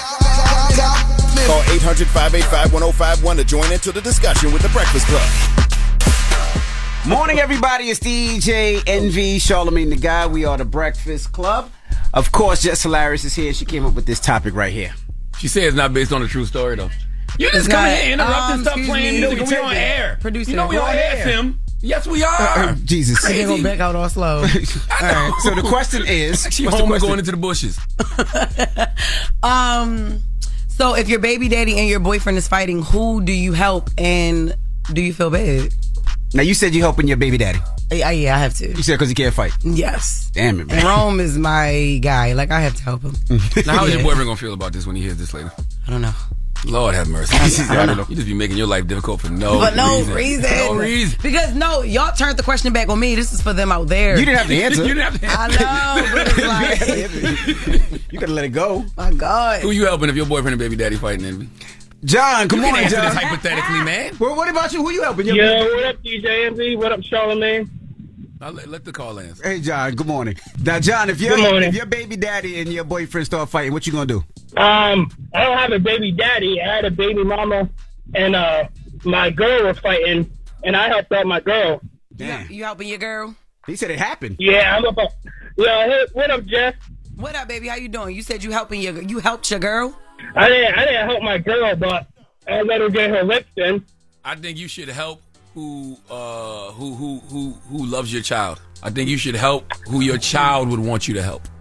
Call eight hundred, five eight five, one oh five one to join into the discussion with The Breakfast Club. Morning, everybody. It's D J Envy, Charlamagne the Guy. We are The Breakfast Club. Of course, Jess Hilarious is here. She came up with this topic right here. She said it's not based on a true story, though. You just come in here, interrupt um, and stop playing music, and we on air. Producer, you know we on air, Tim. Yes, we are. Uh, uh, Jesus. They're going to back out all slow. All right, so the question is... She home and going into the bushes. um, So if your baby daddy and your boyfriend is fighting, who do you help and do you feel bad? Now, you said you're helping your baby daddy. Yeah, yeah, I have to. You said because he can't fight? Yes. Damn it, man. Rome is my guy. Like, I have to help him. Now, how is yeah. your boyfriend going to feel about this when he hears this later? I don't know. Lord have mercy. I don't know. You just be making your life difficult for no but no reason. reason. No reason. Because, no, y'all turned the question back on me. This is for them out there. You didn't have to answer. You didn't have to answer. I know, but it's like... you got to let it go. My God. Who you helping if your boyfriend and baby daddy fighting, Envy? John, good you morning, answer John. This hypothetically, man. Well, what about you? Who you helping? Your Yo, baby? what up, D J Envy? What up, Charlamagne? I'll let, let the call answer. Hey, John, good morning. Now, John, if, your if your baby daddy and your boyfriend start fighting, what you going to do? Um, I don't have a baby daddy. I had a baby mama, and uh, my girl was fighting, and I helped out my girl. Damn. You, you helping your girl? He said it happened. Yeah, I'm up. Yo, hey, what up, Jeff? What up, baby? How you doing? You said you helping your you helped your girl? I didn't. I didn't help my girl, but I let her get her lips in. I think you should help who uh who who who who loves your child. I think you should help who your child would want you to help.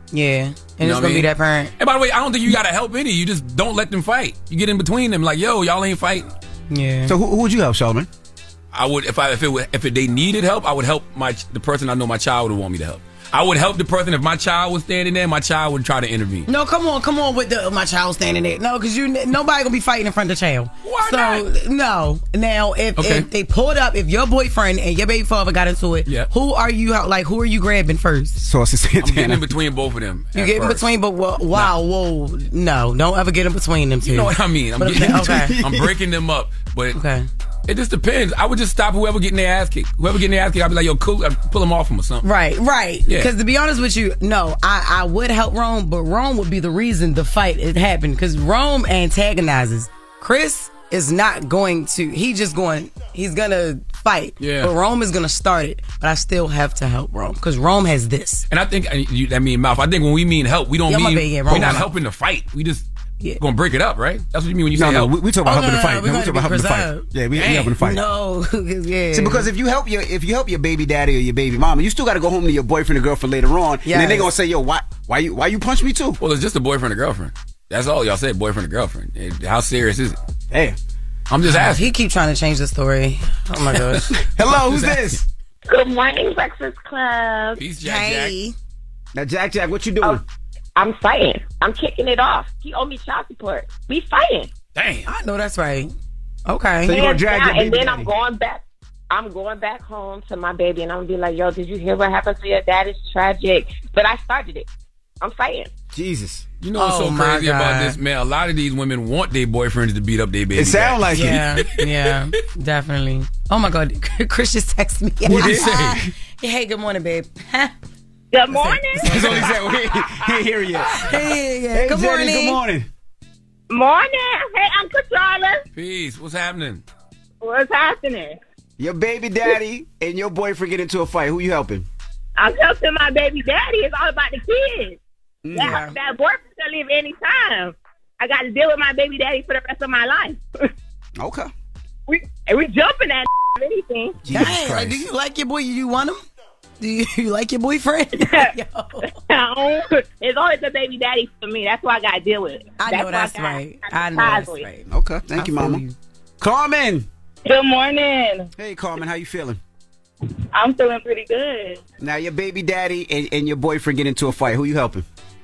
Yeah, and You know it's what gonna I mean? be that parent. And by the way, I don't think you gotta help any. You just don't let them fight. You get in between them, like, yo, y'all ain't fighting. Yeah. So who, who would you help, Charlamagne? I would if I if it were, if it, they needed help, I would help my the person I know my child would want me to help. I would help the person if my child was standing there. My child would try to intervene. No, come on, come on with the my child standing there. No, because you nobody gonna be fighting in front of the child. Why so, not? No. Now, if, Okay. if they pulled up, if your boyfriend and your baby father got into it, Yeah. who are you? Like, who are you grabbing first? Saucy I'm getting Santana. in between both of them. You at get in first. between, but well, wow, whoa, no, don't ever get in between them two. You know what I mean? I'm But getting in okay, between. okay. I'm breaking them up, but Okay. it just depends. I would just stop whoever getting their ass kicked. Whoever getting their ass kicked, I'd be like, yo, cool, I'd pull them off them or something. Right, right. Yeah. Because to be honest with you, no, I, I would help Rome, but Rome would be the reason the fight it happened. Because Rome antagonizes. Chris is not going to. He just going. He's gonna fight. Yeah. But Rome is gonna start it. But I still have to help Rome because Rome has this. And I think uh, you, that mean mouth. I think when we mean help, we don't Yeah, my mean bad, yeah, we're wrong. not helping the fight. We just Yeah. gonna break it up, right? That's what you mean when you No, say no, help. we, we talk about Oh, helping no, the no, fight. no, we No, we gotta talk about be helping the fight. preserved. Yeah, we, we Dang. helping the fight. No, yeah. See, because if you help your if you help your baby daddy or your baby mama, you still got to go home to your boyfriend or girlfriend later on, and then they Yes. gonna say, "Yo, why why you why you punch me too?" Well, it's just a boyfriend or girlfriend. That's all y'all said, boyfriend or girlfriend. Eh, How serious is it? Hey, I'm just asking. He keep trying to change the story. Oh my gosh. hello, who's this? Good morning, Breakfast Club. Peace, Jack Jack. Now, Jack Jack, what you doing? Oh, I'm fighting. I'm kicking it off. He owe me child support. We fighting. Damn. I know that's right. Okay. So you gonna Hands drag down, your baby and then daddy? I'm going back. I'm going back home to my baby, and I'm gonna be like, "Yo, did you hear what happened to your dad? It's tragic." But I started it. I'm fighting. Jesus. You know what's Oh, so my crazy about God. this, man? A lot of these women want their boyfriends to beat up their baby. It sound like Yeah, it. yeah, definitely. Oh my God, Chris just texted me. What'd he say? Hey, good morning, babe. Good morning. That's all he said. We ain't- he ain't here yet. Hey, yeah. Hey, good Jenny, morning. good morning. Morning. Hey, Uncle Charlie. Peace. What's happening? What's happening? Your baby daddy and your boyfriend get into a fight. Who you helping? I'm helping my baby daddy. It's all about the kids. Yeah. That, that boyfriend can leave anytime. I got to deal with my baby daddy for the rest of my life. Okay. we and we jumping at anything. Jesus Dang, like, Christ. do you like your boy? You want him? Do you, you like your boyfriend? Yo. It's always the baby daddy for me. That's why I got to deal with it. I know that's why I right. got- I know ties that's with. right. Okay. Thank I you, feel Mama. you. Carmen. Good morning. Hey, Carmen. How you feeling? I'm feeling pretty good. Now your baby daddy and, and your boyfriend get into a fight. Who you helping?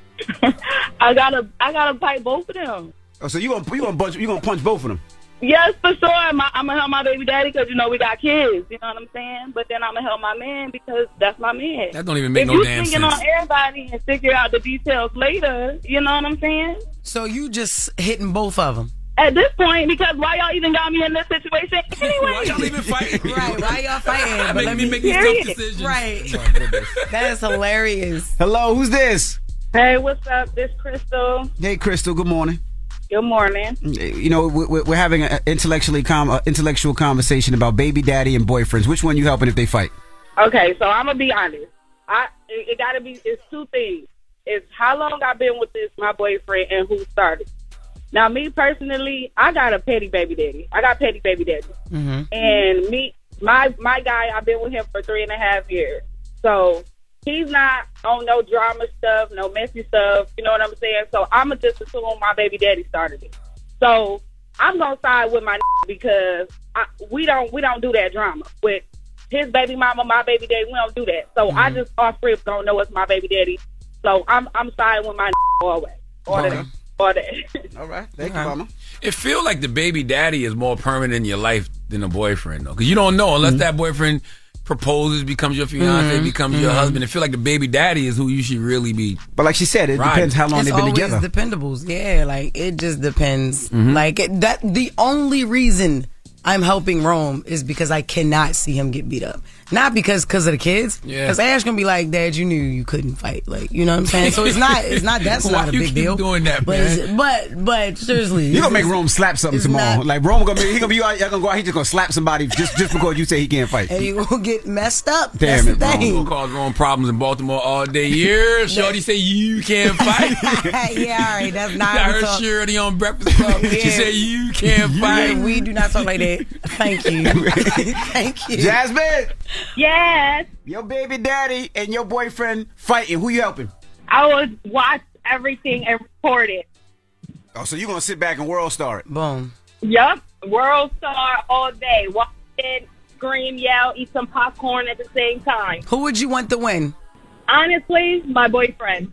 I gotta, I gotta fight both of them. Oh, so you gonna you gonna punch you gonna punch both of them? Yes, for sure. I'm, I'm gonna help my baby daddy because you know we got kids. You know what I'm saying? But then I'm gonna help my man because that's my man. That don't even make if no you damn thinking sense. on everybody and figure out the details later, you know what I'm saying? So you just hitting both of them? At this point, because why y'all even got me in this situation anyway? Why y'all even fighting? Right? Why y'all fighting? But Making let me me- make these tough Period. decisions. Right. Oh, my goodness. That is hilarious. Hello, who's this? Hey, what's up? This Crystal. Hey, Crystal. Good morning. Good morning. You know, we're, we're having an intellectually com- uh, intellectual conversation about baby daddy and boyfriends. Which one you helping if they fight? Okay, so I'm gonna be honest. I it, it gotta be. It's two things. It's how long I've been with this my boyfriend and who started. Now, me personally, I got a petty baby daddy. I got petty baby daddy, Mm-hmm. and me, my my guy, I've been with him for three and a half years. So he's not on no drama stuff, no messy stuff. You know what I'm saying? So I'ma just assume my baby daddy started it. So I'm gonna side with my because I, we don't we don't do that drama with his baby mama, my baby daddy. We don't do that. So I just off rip don't know it's my baby daddy. So I'm I'm siding with my always. Or Okay. that. Or that. All right. Thank Okay. you, Mama. It feel like the baby daddy is more permanent in your life than a boyfriend, though, because you don't know unless that boyfriend proposes, becomes your fiance, Mhm. becomes your Mhm. husband. It feel like the baby daddy is who you should really be. But like she said, it Right. depends how long It's they've been always together. dependables. Yeah, like it just depends. Mhm. Like it, that. The only reason I'm helping Rome is because I cannot see him get beat up. Not because because of the kids. Yeah. Because Ash gonna be like, Dad, you knew you couldn't fight. Like, you know what I'm saying? So it's not. It's not. That's Why not a you big keep deal. doing that, but man? it's- but but seriously, You gonna make it's- Rome slap something it's tomorrow? not- Like Rome gonna be, he gonna be out, y'all gonna go out, he just gonna slap somebody just just because you say he can't fight. and you gonna get messed up. Damn That's it, the Rome. thing. Gonna cause wrong problems in Baltimore all day. Years, Shorty say you can't fight. Yeah, all right. That's not. I how we heard talk. Shorty on Breakfast Club. She Yeah. said you can't Yeah, fight. we do not talk like that. Thank you. Thank you. Jasmine, Yes. your baby daddy and your boyfriend fighting. Who you helping? I would watch everything and record it. Oh, so you're going to sit back and world star it? Boom. Yup. World Star all day. Watch it, scream, yell, eat some popcorn at the same time. Who would you want to win? Honestly, my boyfriend.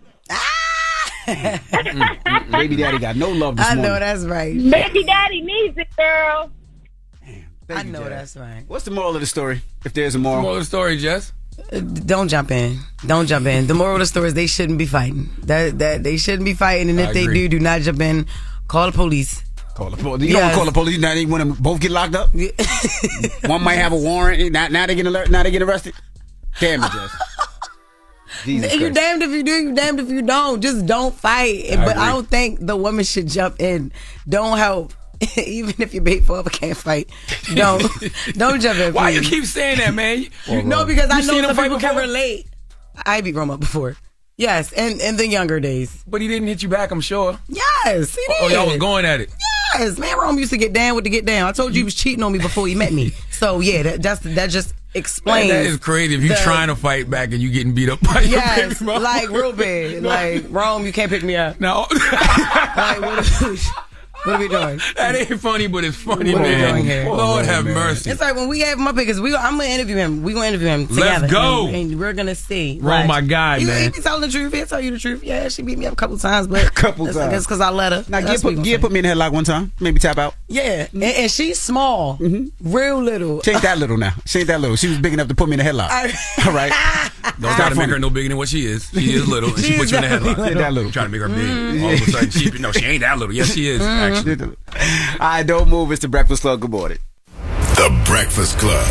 Baby daddy got no love this I morning. know that's right. Baby daddy needs it, girl. I know that's right. What's the moral of the story, if there's a moral? Moral of the story, Jess? Uh, don't jump in. Don't jump in. The moral of the story is they shouldn't be fighting. That that they shouldn't be fighting, and if I they agree. do, do not jump in. Call the police. Call the police. You don't want to call the police. Now they want to both get locked up. One might have a warrant. Now, now they get alert. Now they get arrested. Damn it, Jess. Jesus You Christ. damned if you do, you damned if you don't. Just don't fight. I but agree. I don't think the woman should jump in. Don't help. Even if your bait forever can't fight, don't don't jump in. Why you please. keep saying that, man? No, because I You know seen him some fight people can before? relate. I beat Rome up before. Yes, and in the younger days. But he didn't hit you back, I'm sure. Yes, he did. Oh, y'all was going at it. Yes, man, Rome used to get down with the get down. I told you he was cheating on me before he met me. So yeah, that that's, that just explains. Man, that is crazy. If you the- trying to fight back and you getting beat up by your Yes, baby mama. like real bad. Like Rome, you can't pick me up. No. Like what are, what are we doing? That ain't funny, but it's funny, What are we man. doing here? Lord have mercy. It's like when we have him up here, because we, I'm gonna interview him. We gonna interview him Let's together. go. and, and we're gonna see. Roll my guy, he, man. He be telling the truth. He'll tell you the truth. Yeah, she beat me up a couple times, but a couple that's, times. That's because I let her. Now, That's Gia what put, we Gia gonna put me in the headlock one time. Maybe tap out. Yeah, and, and she's small, real little. She ain't that little now. She ain't that little. She was big enough to put me in the headlock. All right. Don't try to make her no bigger than what she is. She is little, and she, She put is you in the definitely headlock. little. That little. Trying to make her big. All of a sudden, she no, she ain't that little. Yes, she is. Actually. All right, don't move. It's the Breakfast Club. Good morning. The Breakfast Club.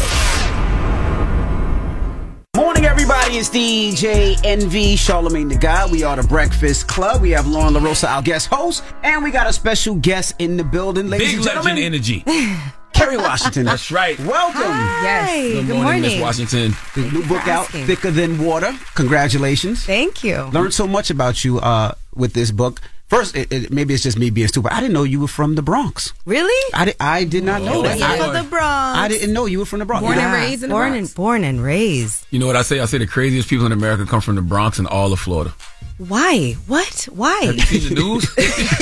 Morning, everybody. It's D J Envy, Charlamagne the God. We are the Breakfast Club. We have Lauren LaRosa, our guest host, and we got a special guest in the building, ladies Big and legend gentlemen. energy. Kerry Washington. That's right. Welcome. Yes. Good, Good morning, Miss morning. Washington. The new book out, asking. Thicker Than Water. Congratulations. Thank you. Learned so much about you uh, with this book. First, it, it, maybe it's just me being stupid. I didn't know you were from the Bronx. Really? I did, I did not know Oh, that. Yeah, I, from the Bronx. I didn't know you were from the Bronx. Born Yeah. and raised in the born Bronx. and born and raised. You know what I say? I say the craziest people in America come from the Bronx and all of Florida. Why? What? Why? Have you seen the news?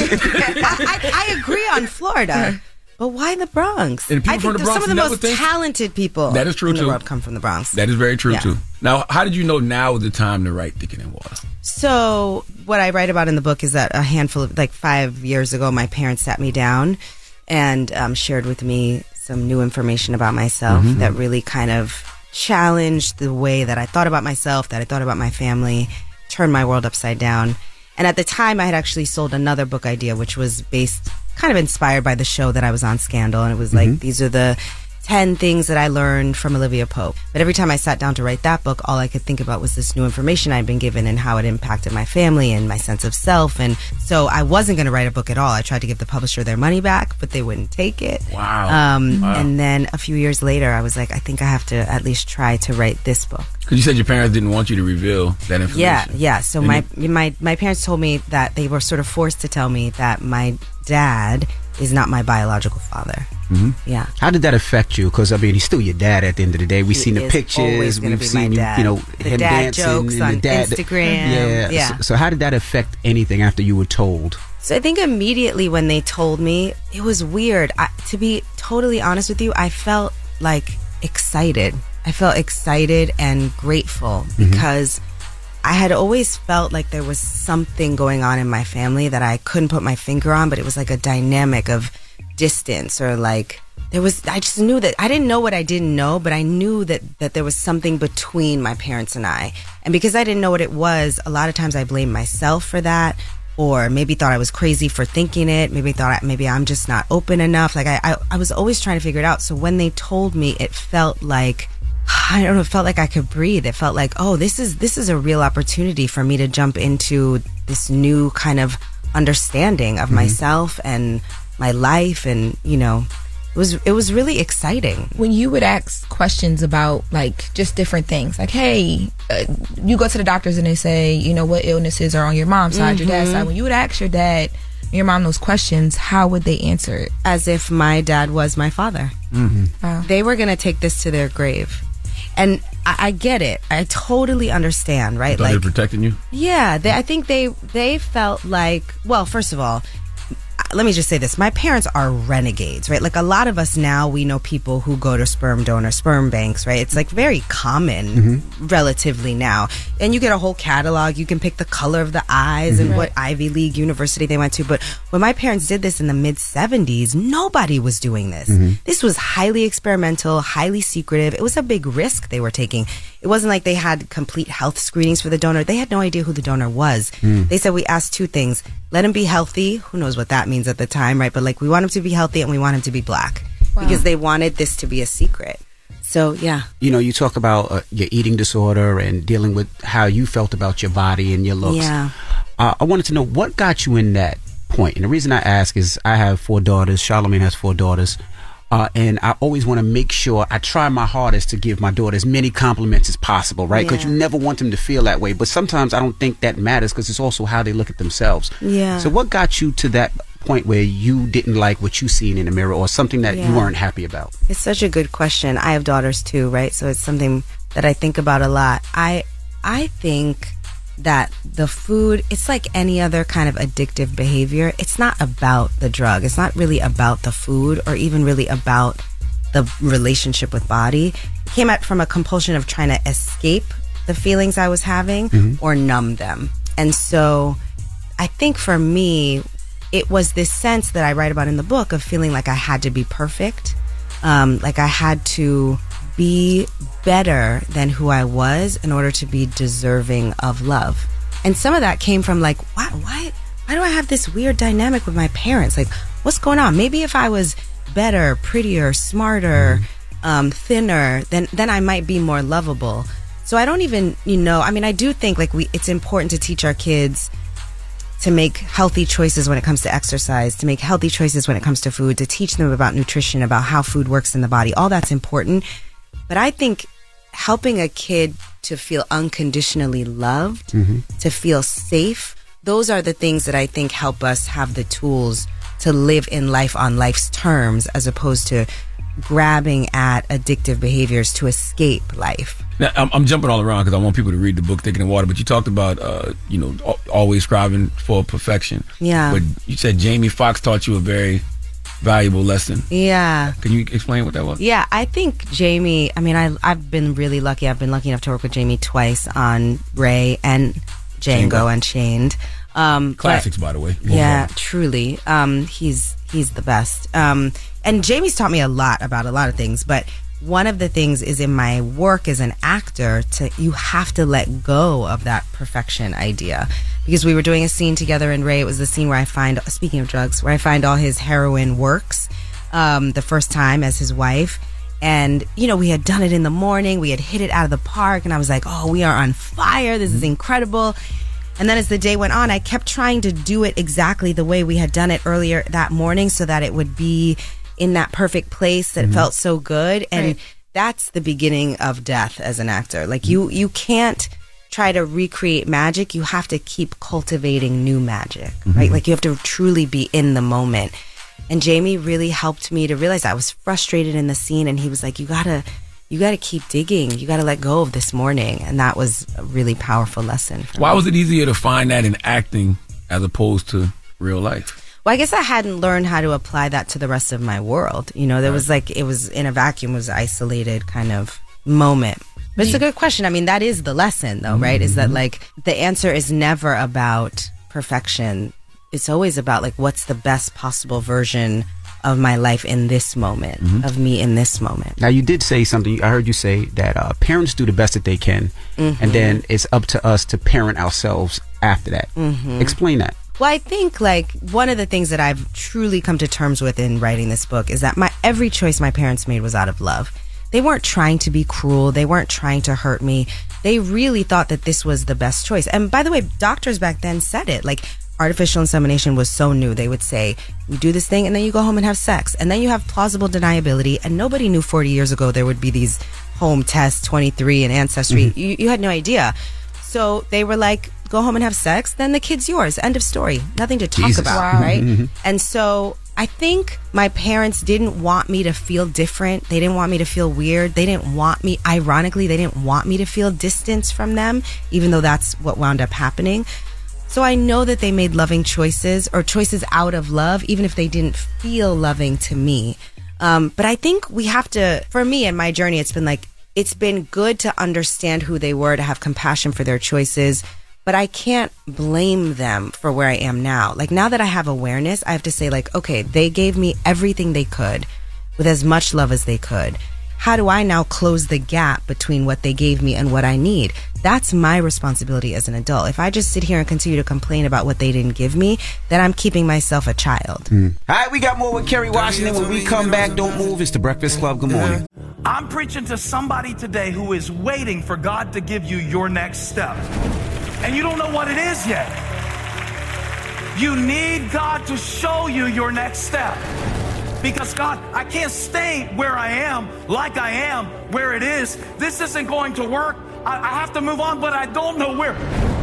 I, I, I agree on Florida, but why the Bronx? And people I from think the that Bronx some of the never most think- talented people That is true, in the too. world come from the Bronx. That is very true, Yeah. too. Now, how did you know now is the time to write Thicker Than Water? So what I write about in the book is that a handful of, like five years ago, my parents sat me down and um, shared with me some new information about myself Mhm. that really kind of challenged the way that I thought about myself, that I thought about my family, turned my world upside down. And at the time, I had actually sold another book idea, which was based, kind of inspired by the show that I was on, Scandal. And it was like, Mhm. these are the ten things that I learned from Olivia Pope. But every time I sat down to write that book, all I could think about was this new information I'd been given and how it impacted my family and my sense of self. And so I wasn't going to write a book at all. I tried to give the publisher their money back, but they wouldn't take it. Wow. Um, Wow. And then a few years later, I was like, I think I have to at least try to write this book. Because you said your parents didn't want you to reveal that information. Yeah, yeah. So And my my my parents told me that they were sort of forced to tell me that my dad is not my biological father. Mm-hmm. Yeah. How did that affect you? Because I mean, he's still your dad at the end of the day. We've He seen the is always pictures. gonna We've be seen my you, dad. you know, The him dad dancing jokes and on the dad. Instagram. Yeah. Yeah. So, so how did that affect anything after you were told? So I think immediately when they told me, it was weird. I, to be totally honest with you, I felt like excited. I felt excited and grateful Mhm. because I had always felt like there was something going on in my family that I couldn't put my finger on, but it was like a dynamic of distance or like there was, I just knew that I didn't know what I didn't know, but I knew that, that there was something between my parents and I. And because I didn't know what it was, a lot of times I blamed myself for that, or maybe thought I was crazy for thinking it. Maybe thought I, maybe I'm just not open enough. Like I, I, I was always trying to figure it out. So when they told me, it felt like, I don't know, it felt like I could breathe. It felt like, oh, this is, this is a real opportunity for me to jump into this new kind of understanding of Mhm. myself and my life. And, you know, it was, it was really exciting. When you would ask questions about like just different things, like, hey, uh, you go to the doctors and they say, you know, what illnesses are on your mom's side, your dad's Mhm. side. When you would ask your dad, your mom those questions, how would they answer it? As if my dad was my father. Mm-hmm. Wow. They were going to take this to their grave. And I, I get it. I totally understand, right? Thought Like, they're protecting you? yeah, they, I think they they felt like, well, first of all, let me just say this. My parents are renegades, right? Like a lot of us now, we know people who go to sperm donor, sperm banks, right? It's like very common Mm-hmm. relatively now. And you get a whole catalog. You can pick the color of the eyes Mhm. and Right. what Ivy League university they went to. But when my parents did this in the mid seventies, nobody was doing this. Mhm. This was highly experimental, highly secretive. It was a big risk they were taking. It wasn't like they had complete health screenings for the donor. They had no idea who the donor was. Mm. They said we asked two things. Let him be healthy. Who knows what that means at the time, right? But like we want him to be healthy and we want him to be black because they wanted this to be a secret. So, yeah. You know, you talk about uh, your eating disorder and dealing with how you felt about your body and your looks. Yeah. Uh, I wanted to know what got you in that point. And the reason I ask is I have four daughters. Charlamagne has four daughters. Uh, and I always want to make sure I try my hardest to give my daughter as many compliments as possible, right? Because Yeah. you never want them to feel that way. But sometimes I don't think that matters because it's also how they look at themselves. Yeah. So what got you to that point where you didn't like what you seen in the mirror or something that Yeah. you weren't happy about? It's such a good question. I have daughters too, right? So it's something that I think about a lot. I I think that the food, it's like any other kind of addictive behavior. It's not about the drug. It's not really about the food or even really about the relationship with body. It came out from a compulsion of trying to escape the feelings I was having Mhm. or numb them. And so I think for me, it was this sense that I write about in the book of feeling like I had to be perfect. Um, like I had to be better than who I was in order to be deserving of love. And some of that came from like, why, why, why do I have this weird dynamic with my parents? Like, what's going on? Maybe if I was better, prettier, smarter, um, thinner, then, then I might be more lovable. So I don't even, you know, I mean, I do think like we, it's important to teach our kids to make healthy choices when it comes to exercise, to make healthy choices when it comes to food, to teach them about nutrition, about how food works in the body. All that's important. But I think helping a kid to feel unconditionally loved, Mhm. to feel safe, those are the things that I think help us have the tools to live in life on life's terms as opposed to grabbing at addictive behaviors to escape life. Now, I'm, I'm jumping all around because I want people to read the book, Thicker Than Water. But you talked about, uh, you know, al- always striving for perfection. Yeah. But you said Jamie Foxx taught you a very valuable lesson. Yeah. Can you explain what that was? Yeah, I think Jamie, I mean, I, I've been really lucky. I've been lucky enough to work with Jamie twice on Ray and Django, Django. Unchained. Um, Classics, but- by the way. Both Yeah, of them. truly. Um, he's he's the best. Um, and Jamie's taught me a lot about a lot of things, but one of the things is in my work as an actor to you have to let go of that perfection idea. Because we were doing a scene together in Ray. It was the scene where I find, speaking of drugs, where I find all his heroin works um, the first time as his wife. And, you know, we had done it in the morning. We had hit it out of the park. And I was like, oh, we are on fire. This is incredible. And then as the day went on, I kept trying to do it exactly the way we had done it earlier that morning so that it would be in that perfect place that Mhm. felt so good. And Right. that's the beginning of death as an actor. Like you, you can't try to recreate magic. You have to keep cultivating new magic, right? Mhm. Like you have to truly be in the moment. And Jamie really helped me to realize I was frustrated in the scene. And he was like, you gotta, you gotta keep digging. You gotta let go of this morning. And that was a really powerful lesson. for Why me. was it easier to find that in acting as opposed to real life? Well, I guess I hadn't learned how to apply that to the rest of my world. You know, there was like, it was in a vacuum, it was an isolated kind of moment. But it's a good question. I mean, that is the lesson though, right? Is that like, the answer is never about perfection. It's always about like, what's the best possible version of my life in this moment, Mhm. of me in this moment. Now, you did say something. I heard you say that uh, parents do the best that they can, Mhm. and then it's up to us to parent ourselves after that. Mhm. Explain that. Well, I think like one of the things that I've truly come to terms with in writing this book is that my every choice my parents made was out of love. They weren't trying to be cruel. They weren't trying to hurt me. They really thought that this was the best choice. And by the way, doctors back then said it. Like artificial insemination was so new. They would say, you do this thing and then you go home and have sex. And then you have plausible deniability. And nobody knew forty years ago there would be these home tests, twenty-three and Ancestry. Mhm. You, you had no idea. So they were like, go home and have sex, then the kid's yours. End of story. Nothing to talk Jesus. about, Wow. right? Mhm. And so I think my parents didn't want me to feel different. They didn't want me to feel weird. They didn't want me, ironically, they didn't want me to feel distance from them, even though that's what wound up happening. So I know that they made loving choices or choices out of love, even if they didn't feel loving to me. Um, but I think we have to, for me and my journey, it's been like, it's been good to understand who they were, to have compassion for their choices, but I can't blame them for where I am now. Like, now that I have awareness, I have to say, like, okay, they gave me everything they could with as much love as they could. How do I now close the gap between what they gave me and what I need? That's my responsibility as an adult. If I just sit here and continue to complain about what they didn't give me, then I'm keeping myself a child. Mm. All right, we got more with Kerry Washington. When we come back, don't move. It's the Breakfast Club. Good morning. I'm preaching to somebody today who is waiting for God to give you your next step. And you don't know what it is yet. You need God to show you your next step. Because God, I can't stay where I am, like I am, where it is. This isn't going to work. I, I have to move on, but I don't know where.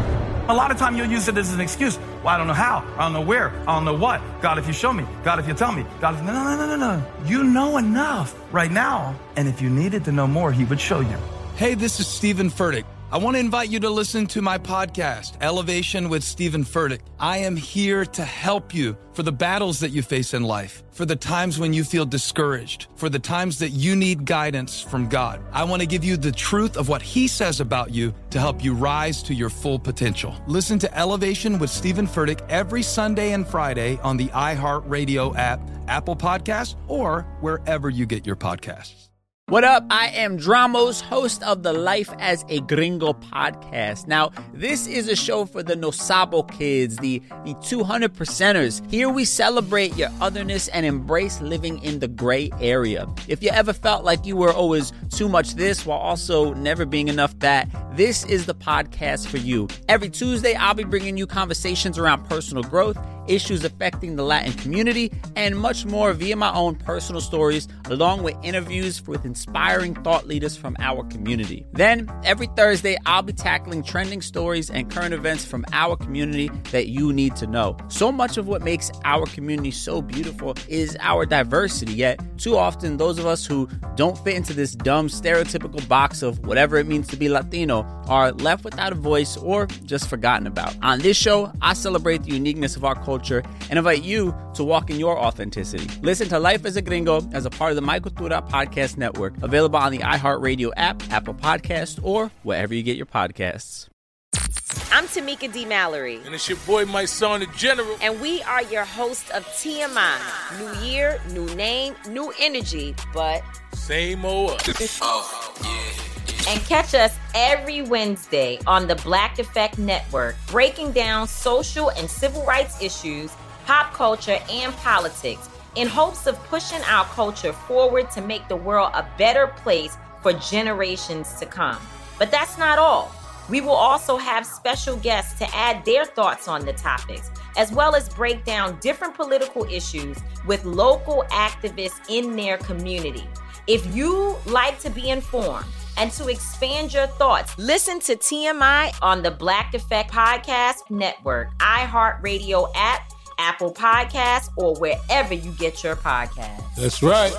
A lot of time you'll use it as an excuse. Well, I don't know how. I don't know where. I don't know what. God, if you show me. God, if you tell me. God, if... No, no, no, no, no. You know enough right now. And if you needed to know more, he would show you. Hey, this is Stephen Furtick. I want to invite you to listen to my podcast, Elevation with Stephen Furtick. I am here to help you for the battles that you face in life, for the times when you feel discouraged, for the times that you need guidance from God. I want to give you the truth of what he says about you to help you rise to your full potential. Listen to Elevation with Stephen Furtick every Sunday and Friday on the iHeartRadio app, Apple Podcasts, or wherever you get your podcasts. What up? I am Dramos, host of the Life as a Gringo podcast. Now, this is a show for the No Sabo kids, the, the two hundred percenters. Here we celebrate your otherness and embrace living in the gray area. If you ever felt like you were always too much this while also never being enough that, this is the podcast for you. Every Tuesday, I'll be bringing you conversations around personal growth, issues affecting the Latin community, and much more via my own personal stories, along with interviews with inspiring thought leaders from our community. Then, every Thursday, I'll be tackling trending stories and current events from our community that you need to know. So much of what makes our community so beautiful is our diversity, yet too often those of us who don't fit into this dumb stereotypical box of whatever it means to be Latino are left without a voice or just forgotten about. On this show, I celebrate the uniqueness of our culture and invite you to walk in your authenticity. Listen to Life as a Gringo as a part of the My Cultura Podcast Network, available on the iHeartRadio app, Apple Podcasts, or wherever you get your podcasts. I'm Tamika D. Mallory. And it's your boy, my son, the General. And we are your hosts of T M I. New year, new name, new energy, but... same old us. Oh, yeah. And catch us every Wednesday on the Black Effect Network, breaking down social and civil rights issues, pop culture, and politics in hopes of pushing our culture forward to make the world a better place for generations to come. But that's not all. We will also have special guests to add their thoughts on the topics, as well as break down different political issues with local activists in their community. If you like to be informed and to expand your thoughts, listen to T M I on the Black Effect Podcast Network, iHeartRadio app, Apple Podcasts, or wherever you get your podcasts. That's right.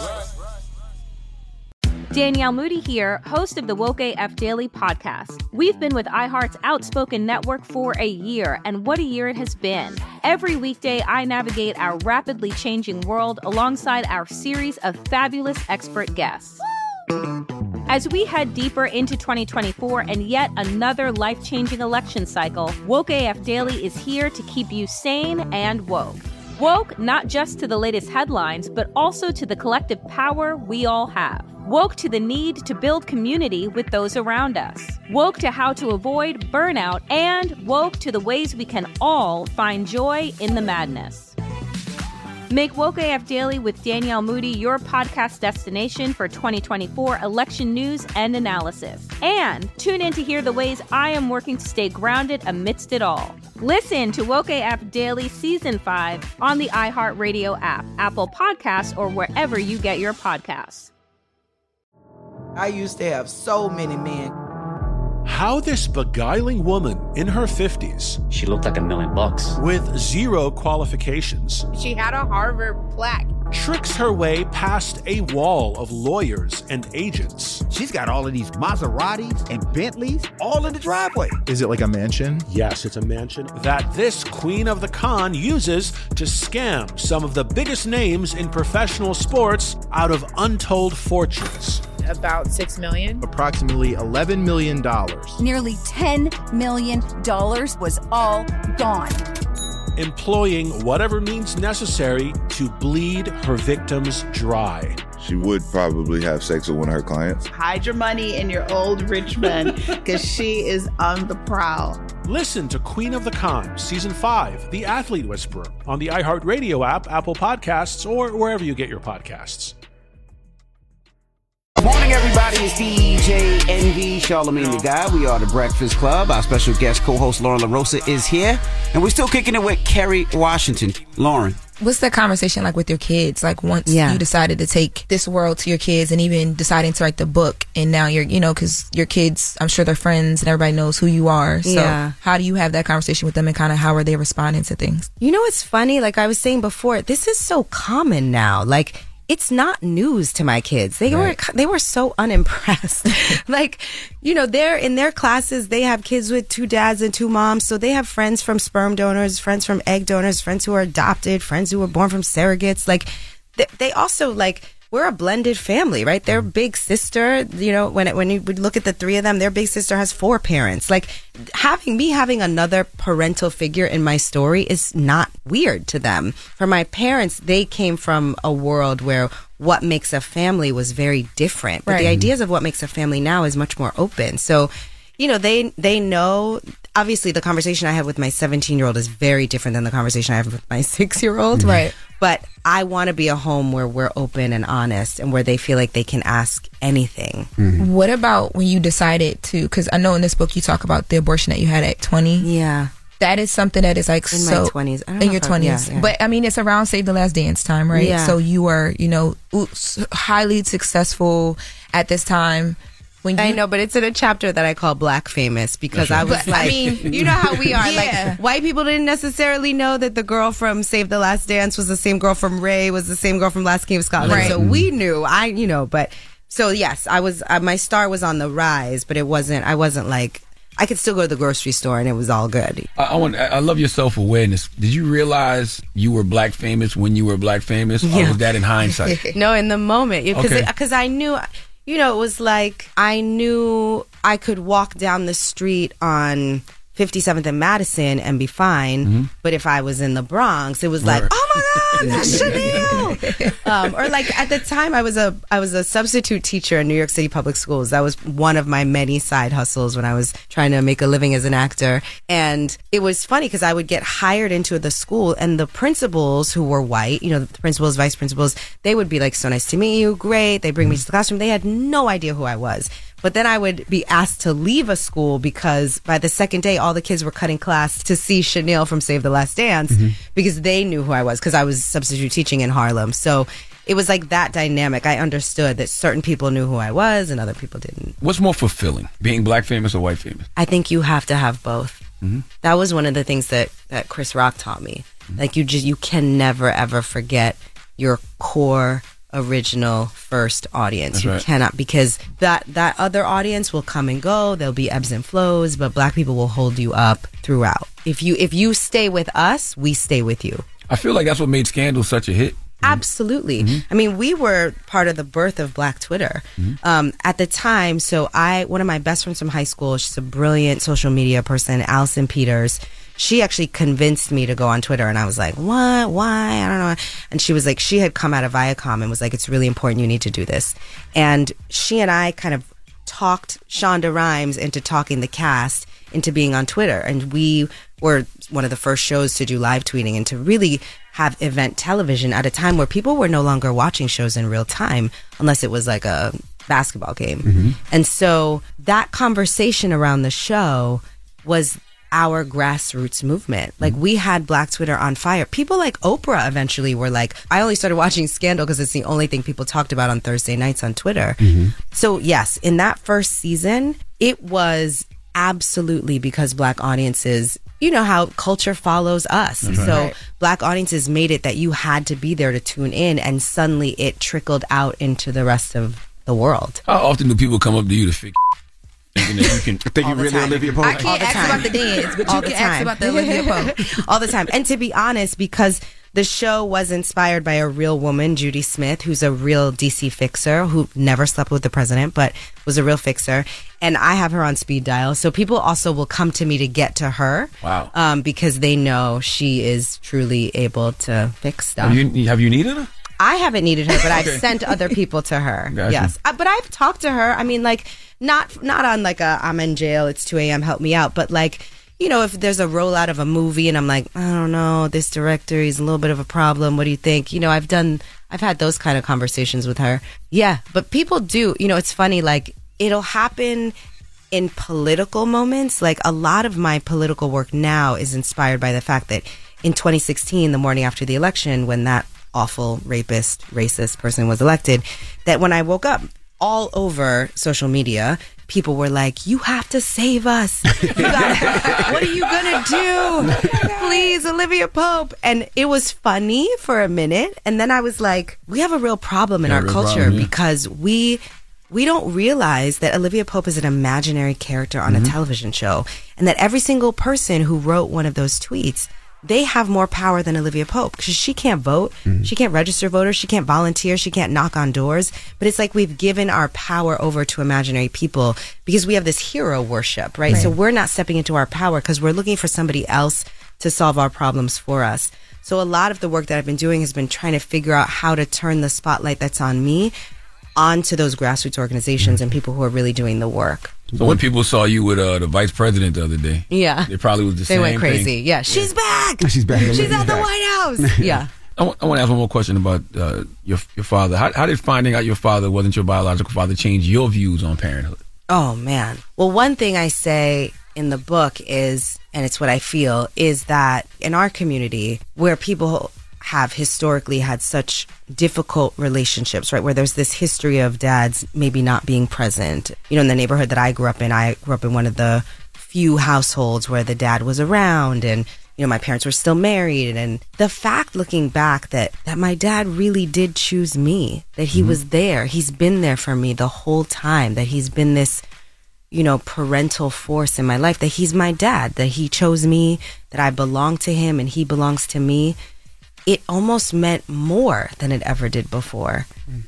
Danielle Moody here, host of the Woke A F Daily podcast. We've been with iHeart's Outspoken Network for a year, and what a year it has been. Every weekday, I navigate our rapidly changing world alongside our series of fabulous expert guests. As we head deeper into twenty twenty-four and yet another life-changing election cycle, Woke A F Daily is here to keep you sane and woke. Woke not just to the latest headlines, but also to the collective power we all have. Woke to the need to build community with those around us. Woke to how to avoid burnout, and woke to the ways we can all find joy in the madness. Make Woke A F Daily with Danielle Moody your podcast destination for twenty twenty-four election news and analysis. And tune in to hear the ways I am working to stay grounded amidst it all. Listen to Woke A F Daily Season five on the iHeartRadio app, Apple Podcasts, or wherever you get your podcasts. I used to have so many men. How this beguiling woman in her fifties, she looked like a million bucks, with zero qualifications, she had a Harvard plaque, tricks her way past a wall of lawyers and agents. She's got all of these Maseratis and Bentleys all in the driveway. Is it like a mansion? Yes, it's a mansion that this queen of the con uses to scam some of the biggest names in professional sports out of untold fortunes. About six million. Approximately eleven million dollars. Nearly ten million dollars was all gone. Employing whatever means necessary to bleed her victims dry. She would probably have sex with one of her clients. Hide your money in your old rich man, because she is on the prowl. Listen to Queen of the Con, Season five, The Athlete Whisperer, on the iHeartRadio app, Apple Podcasts, or wherever you get your podcasts. Good morning, everybody. It's D J Envy, Charlamagne the Guy. We are the Breakfast Club. Our special guest co-host Lauren LaRosa is here, and we're still kicking it with Kerry Washington. Lauren, what's that conversation like with your kids? Like once yeah. you decided to take this world to your kids, and even deciding to write the book, and now you're, you know, because your kids, I'm sure they're friends, and everybody knows who you are. So yeah. how do you have that conversation with them, and kind of how are they responding to things? You know, it's funny. Like I was saying before, this is so common now. Like, it's not news to my kids. They right. were they were so unimpressed. Like, you know, they're in their classes, they have kids with two dads and two moms. So they have friends from sperm donors, friends from egg donors, friends who are adopted, friends who were born from surrogates. Like, they, they also, like, we're a blended family, right? Their big sister, you know, when it, when you would look at the three of them, their big sister has four parents. Like, having me having another parental figure in my story is not weird to them. For my parents, they came from a world where what makes a family was very different. But right. the ideas of what makes a family now is much more open. So, you know, they they know. Obviously, the conversation I have with my seventeen-year-old is very different than the conversation I have with my six-year-old. Mm-hmm. Right. But I want to be a home where we're open and honest, and where they feel like they can ask anything. Mm-hmm. What about when you decided to, because I know in this book you talk about the abortion that you had at twenty. Yeah. That is something that is like in so... my twenties. I don't in know your twenties. I, yeah, yeah. But, I mean, it's around Save the Last Dance time, right? Yeah. So you are, you know, highly successful at this time. When you, I know, but it's in a chapter that I call Black Famous, because I was but, like, I mean, you know how we are. Yeah. Like, white people didn't necessarily know that the girl from Save the Last Dance was the same girl from Ray, was the same girl from Last King of Scotland. Right. So we knew, I, you know, but so yes, I was, uh, my star was on the rise, but it wasn't, I wasn't like, I could still go to the grocery store and it was all good. I, I want. I love your self-awareness. Did you realize you were Black famous when you were Black famous, or Yeah. was that in hindsight? No, in the moment, because Okay. because I knew, you know, it was like I knew I could walk down the street on fifty-seventh and Madison and be fine. Mm-hmm. But if I was in the Bronx, it was like, Right. oh my God, that's Chanel. um, or like at the time, I was a I was a substitute teacher in New York City public schools. That was one of my many side hustles when I was trying to make a living as an actor. And it was funny because I would get hired into the school, and the principals who were white, you know, the principals, vice principals, they would be like, so nice to meet you, great. They bring me to the classroom. They had no idea who I was. But then I would be asked to leave a school because by the second day, all the kids were cutting class to see Chanel from Save the Last Dance Mm-hmm. because they knew who I was, because I was substitute teaching in Harlem. So it was like that dynamic. I understood that certain people knew who I was and other people didn't. What's more fulfilling, being Black famous or white famous? I think you have to have both. Mm-hmm. That was one of the things that, that Chris Rock taught me. Mm-hmm. Like you just, you can never ever forget your core original first audience. That's you right. cannot, because that that other audience will come and go. There'll be ebbs and flows, but Black people will hold you up throughout. If you if you stay with us, we stay with you. I feel like that's what made Scandal such a hit. Absolutely. Mm-hmm. I mean, we were part of the birth of Black Twitter Mm-hmm. um, at the time. So I, one of my best friends from high school, she's a brilliant social media person, Allison Peters. She actually convinced me to go on Twitter, and I was like, what? Why? I don't know. And she was like, she had come out of Viacom and was like, it's really important. You need to do this. And she and I kind of talked Shonda Rhimes into talking the cast into being on Twitter. And we were one of the first shows to do live tweeting and to really have event television at a time where people were no longer watching shows in real time unless it was like a basketball game. Mm-hmm. And so that conversation around the show was our grassroots movement. Like, we had Black Twitter on fire. People like Oprah eventually were like, I only started watching Scandal because it's the only thing people talked about on Thursday nights on Twitter. Mm-hmm. So yes, in that first season, it was absolutely because Black audiences, you know how culture follows us. That's right. So Right. Black audiences made it that you had to be there to tune in, and suddenly it trickled out into the rest of the world. How often do people come up to you to fix thinking that you can think All the time. I can't ask about the dance, but All you the can ask time. about the Olivia Pope. All the time. And to be honest, because the show was inspired by a real woman, Judy Smith, who's a real D C fixer who never slept with the president, but was a real fixer. And I have her on speed dial. So people also will come to me to get to her. Wow. Um, because they know she is truly able to fix stuff. Have you, have you needed her? I haven't needed her, but I've Okay. sent other people to her. Gotcha. Yes. Uh, but I've talked to her. I mean, like, not not on like a, I'm in jail, it's two a.m., help me out. But like, you know, if there's a rollout of a movie and I'm like, I don't know, this director, he's a little bit of a problem. What do you think? You know, I've done, I've had those kind of conversations with her. Yeah. But people do, you know, it's funny, like, it'll happen in political moments. Like, a lot of my political work now is inspired by the fact that in twenty sixteen, the morning after the election, when that awful rapist, racist person was elected, that when I woke up, all over social media, people were like, you have to save us. You gotta, what are you gonna do? Please, Olivia Pope. And it was funny for a minute. And then I was like, we have a real problem in Yeah, our real culture problem, yeah. because we we don't realize that Olivia Pope is an imaginary character on Mm-hmm. a television show, and that every single person who wrote one of those tweets, they have more power than Olivia Pope because she can't vote. Mm-hmm. She can't register voters. She can't volunteer. She can't knock on doors. But it's like we've given our power over to imaginary people because we have this hero worship, right? Right. So we're not stepping into our power because we're looking for somebody else to solve our problems for us. So a lot of the work that I've been doing has been trying to figure out how to turn the spotlight that's on me onto those grassroots organizations and people who are really doing the work. So when people saw you with uh, the vice president the other day, Yeah. they probably was the They same went crazy. thing. Yeah. She's back. She's back. She's at the White House. Yeah. I want, I want to ask one more question about uh, your your father. How, how did finding out your father wasn't your biological father change your views on parenthood? Oh, man. Well, one thing I say in the book is, and it's what I feel, is that in our community where people have historically had such difficult relationships, right, where there's this history of dads maybe not being present. You know, in the neighborhood that I grew up in, I grew up in one of the few households where the dad was around and, you know, my parents were still married. And the fact looking back that, that my dad really did choose me, that he was there, he's been there for me the whole time, that he's been this, you know, parental force in my life, that he's my dad, that he chose me, that I belong to him and he belongs to me. It almost meant more than it ever did before.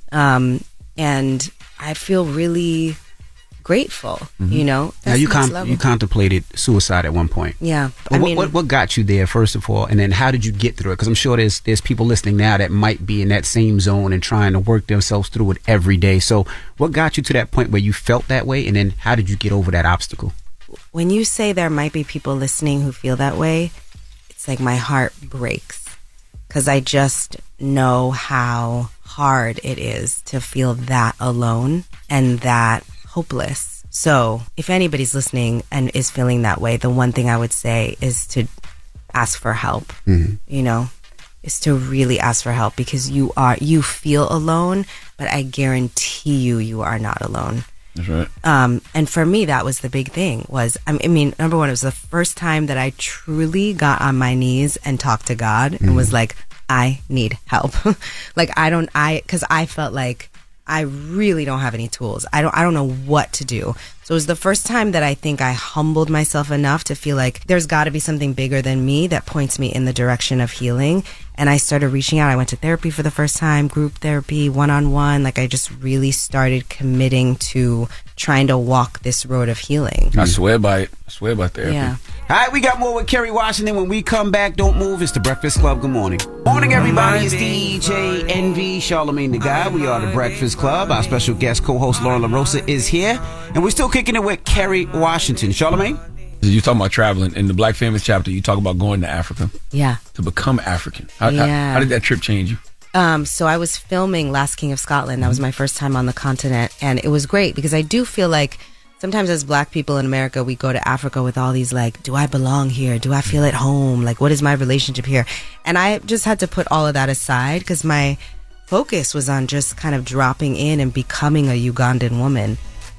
Um, and I feel really grateful, Mhm. you know. Now you That's con- next level. you contemplated suicide at one point. Yeah, Well, I what, mean, what what got you there first of all, and then how did you get through it? Because I'm sure there's there's people listening now that might be in that same zone and trying to work themselves through it every day. So what got you to that point where you felt that way, and then how did you get over that obstacle? when you say there might be people listening who feel that way, it's like my heart breaks because I just know how hard it is to feel that alone and that hopeless. So if anybody's listening and is feeling that way, the one thing I would say is to ask for help, mm-hmm. you know, is to really ask for help because you are, you feel alone, but I guarantee you, you are not alone. That's right. Um, and for me, that was the big thing was, I mean, number one, it was the first time that I truly got on my knees and talked to God and Mm-hmm. was like, I need help. Like, I don't, I, cause I felt like I really don't have any tools. I don't, I don't know what to do. So it was the first time that I think I humbled myself enough to feel like there's got to be something bigger than me that points me in the direction of healing. And I started reaching out. I went to therapy for the first time, group therapy, one-on-one. Like I just really started committing to trying to walk this road of healing. I swear by it. I swear by therapy. Yeah. All right, we got more with Kerry Washington. When we come back, don't move. It's the Breakfast Club. Good morning. Morning, everybody. It's D J Envy, Charlamagne the Guy. We are the Breakfast Club. Our special guest co-host Lauren LaRosa is here. And we're still kicking it with Kerry Washington. Charlamagne? You talking about traveling. In the Black Famous chapter, you talk about going to Africa. Yeah. To become African. How, Yeah. how, how did that trip change you? Um, so I was filming Last King of Scotland. That was my first time on the continent. And it was great because I do feel like sometimes as Black people in America, we go to Africa with all these like, do I belong here? Do I feel at home? Like, what is my relationship here? And I just had to put all of that aside because my focus was on just kind of dropping in and becoming a Ugandan woman.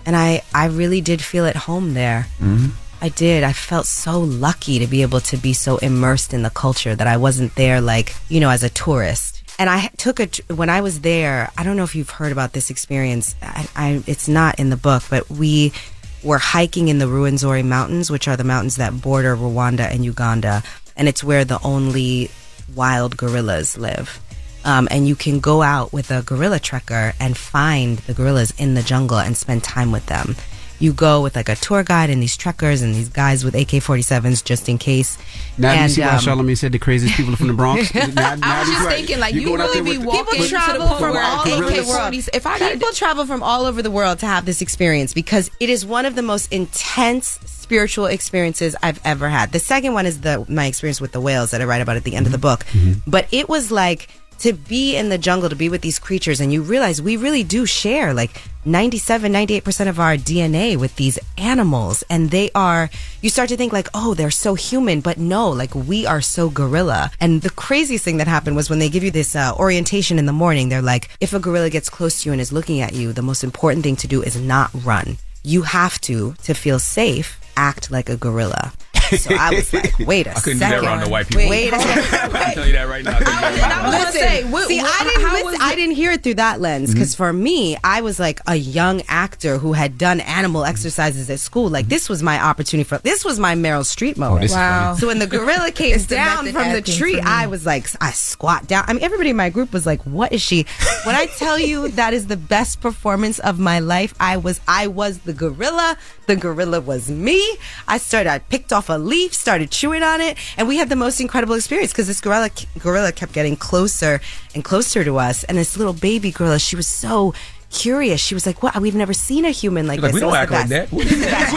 And I, I really did feel at home there. Mm-hmm. I did. I felt so lucky to be able to be so immersed in the culture that I wasn't there like, you know, as a tourist. And I took a, when I was there, I don't know if you've heard about this experience. I, I, it's not in the book, but we were hiking in the Ruwenzori Mountains, which are the mountains that border Rwanda and Uganda. And it's where the only wild gorillas live. Um, and you can go out with a gorilla trekker and find the gorillas in the jungle and spend time with them. You go with like a tour guide and these trekkers and these guys with A K forty-sevens just in case. Now and, you see why um, Charlamagne said the craziest people are from the Bronx? now, now I was just right. thinking, like, You're you going out really there be with- walking People to the travel point from where all over the A K world. forties If I got People travel from all over the world to have this experience because it is one of the most intense spiritual experiences I've ever had. The second one is the my experience with the whales that I write about at the end of the book. But it was like to be in the jungle, to be with these creatures, and you realize we really do share like ninety-seven, ninety-eight percent of our D N A with these animals. And they are, you start to think like, oh, they're so human, but no, like we are so gorilla. And the craziest thing that happened was when they give you this uh, orientation in the morning, they're like, if a gorilla gets close to you and is looking at you, the most important thing to do is not run. You have to, to feel safe, act like a gorilla. So I was like, wait a I couldn't second. do that around the white people. Wait a second. I can tell you that right now. I couldn't do that around the white Listen, say, what- see, what- I didn't how listen, was I it- didn't hear it through that lens because for me, I was like a young actor who had done animal exercises at school. Like this was my opportunity for this was my Meryl Streep moment. this is Wow. So when the gorilla came It's the down method from the acting tree, for me. I was like, I squat down. I mean, everybody in my group was like, "What is she?" When I tell you that is the best performance of my life, I was I was the gorilla. The gorilla was me. I started. I picked off a leaf, started chewing on it, and we had the most incredible experience because this gorilla gorilla kept getting closer and closer to us. And this little baby gorilla, she was so curious. She was like, "What? We've never seen a human like Like, this." we It don't was act the like best. that. What is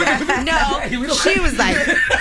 that? No, she was like,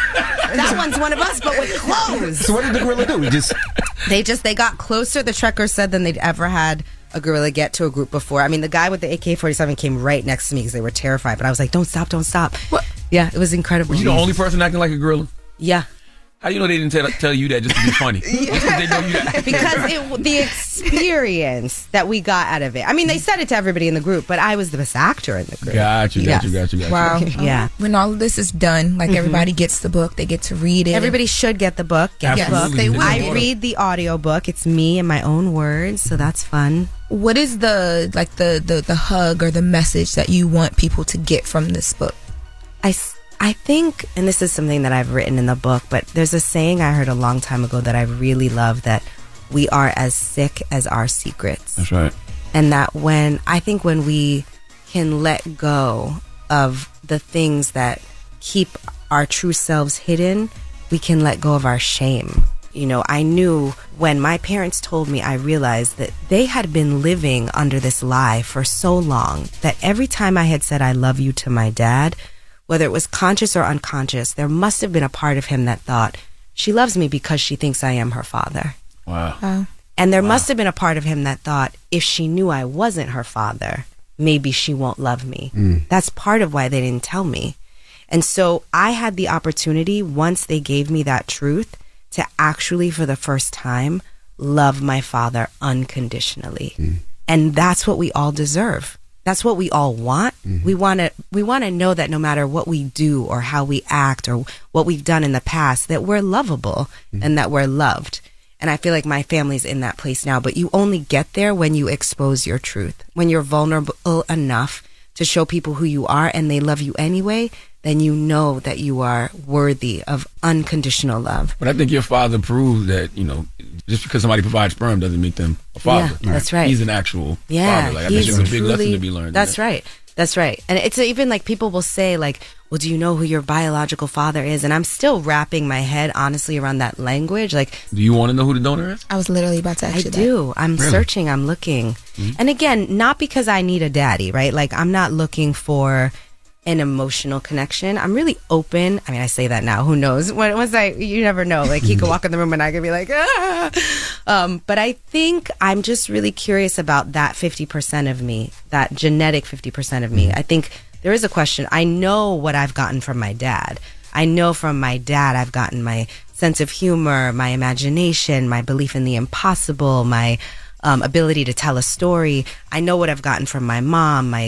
"That one's one of us, but with clothes." So what did the gorilla do? We just They just they got closer. The trekker said than they'd ever had a gorilla get to a group before. I mean, the guy with the A K forty-seven came right next to me because they were terrified. But I was like, "Don't stop! Don't stop!" What? Yeah, it was incredible. Were you the only person acting like a gorilla? Yeah. How do you know they didn't tell, tell you that just to be funny? Just 'cause they know you that. Because it, the experience that we got out of it. I mean, they said it to everybody in the group, but I was the best actor in the group. Got you, got Yes. you, got you, got you. Wow. Yeah. When all of this is done, like Mhm. everybody gets the book, they get to read it. Everybody should get the book. Get the Absolutely. book. They will. I read the audio book. It's me in my own words, so that's fun. What is the like the, the the hug or the message that you want people to get from this book? I, s- I think, and this is something that I've written in the book, but there's a saying I heard a long time ago that I really love, that we are as sick as our secrets. That's right. And that when, I think when we can let go of the things that keep our true selves hidden, we can let go of our shame. You know, I knew when my parents told me, I realized that they had been living under this lie for so long that every time I had said, I love you to my dad, whether it was conscious or unconscious, there must have been a part of him that thought, she loves me because she thinks I am her father. Wow. Wow. And there must have been a part of him that thought, if she knew I wasn't her father, maybe she won't love me. Mm. That's part of why they didn't tell me. And so I had the opportunity, once they gave me that truth, to actually, for the first time, love my father unconditionally. Mm. And that's what we all deserve. That's what we all want. Mm-hmm. We want to we want to know that no matter what we do or how we act or what we've done in the past, that we're lovable Mm-hmm. and that we're loved. And I feel like my family's in that place now, but you only get there when you expose your truth. When you're vulnerable enough to show people who you are and they love you anyway, then you know that you are worthy of unconditional love. But I think your father proved that, you know, just because somebody provides sperm doesn't make them a father. Yeah, that's right. He's an actual Yeah, father. Like, I think he's there's a big lesson truly- to be learned. in That's that. right. That's right. And it's even like people will say like, well, do you know who your biological father is? And I'm still wrapping my head honestly around that language. Like, Do you want to know who the donor is? I was literally about to ask I you that. do. I'm Really? searching. I'm looking. Mhm. And again, not because I need a daddy, right? Like, I'm not looking for an emotional connection. I'm really open. I mean, I say that now. Who knows? When, once I, you never know. Like, he could walk in the room and I could be like, ah. Um, but I think I'm just really curious about that fifty percent of me, that genetic fifty percent of me. I think there is a question. I know what I've gotten from my dad. I know from my dad I've gotten my sense of humor, my imagination, my belief in the impossible, my um, ability to tell a story. I know what I've gotten from my mom, my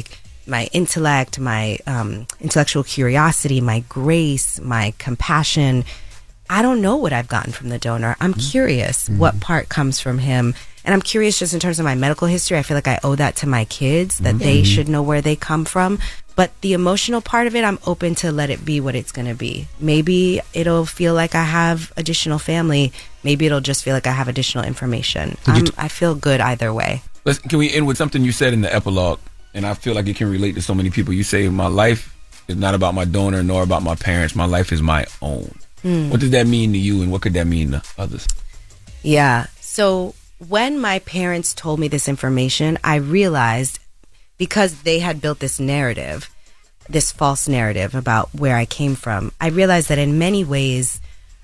my intellect, my um, intellectual curiosity, my grace, my compassion. I don't know what I've gotten from the donor. I'm mm-hmm. curious mm-hmm. what part comes from him. And I'm curious just in terms of my medical history. I feel like I owe that to my kids, that mm-hmm. they should know where they come from. But the emotional part of it, I'm open to let it be what it's going to be. Maybe it'll feel like I have additional family. Maybe it'll just feel like I have additional information. Um, t- I feel good either way. Let's, can we end with something you said in the epilogue? And I feel like it can relate to so many people. You say, my life is not about my donor nor about my parents. My life is my own. Mm. What does that mean to you, and what could that mean to others? Yeah. So when my parents told me this information, I realized, because they had built this narrative, this false narrative about where I came from, I realized that in many ways,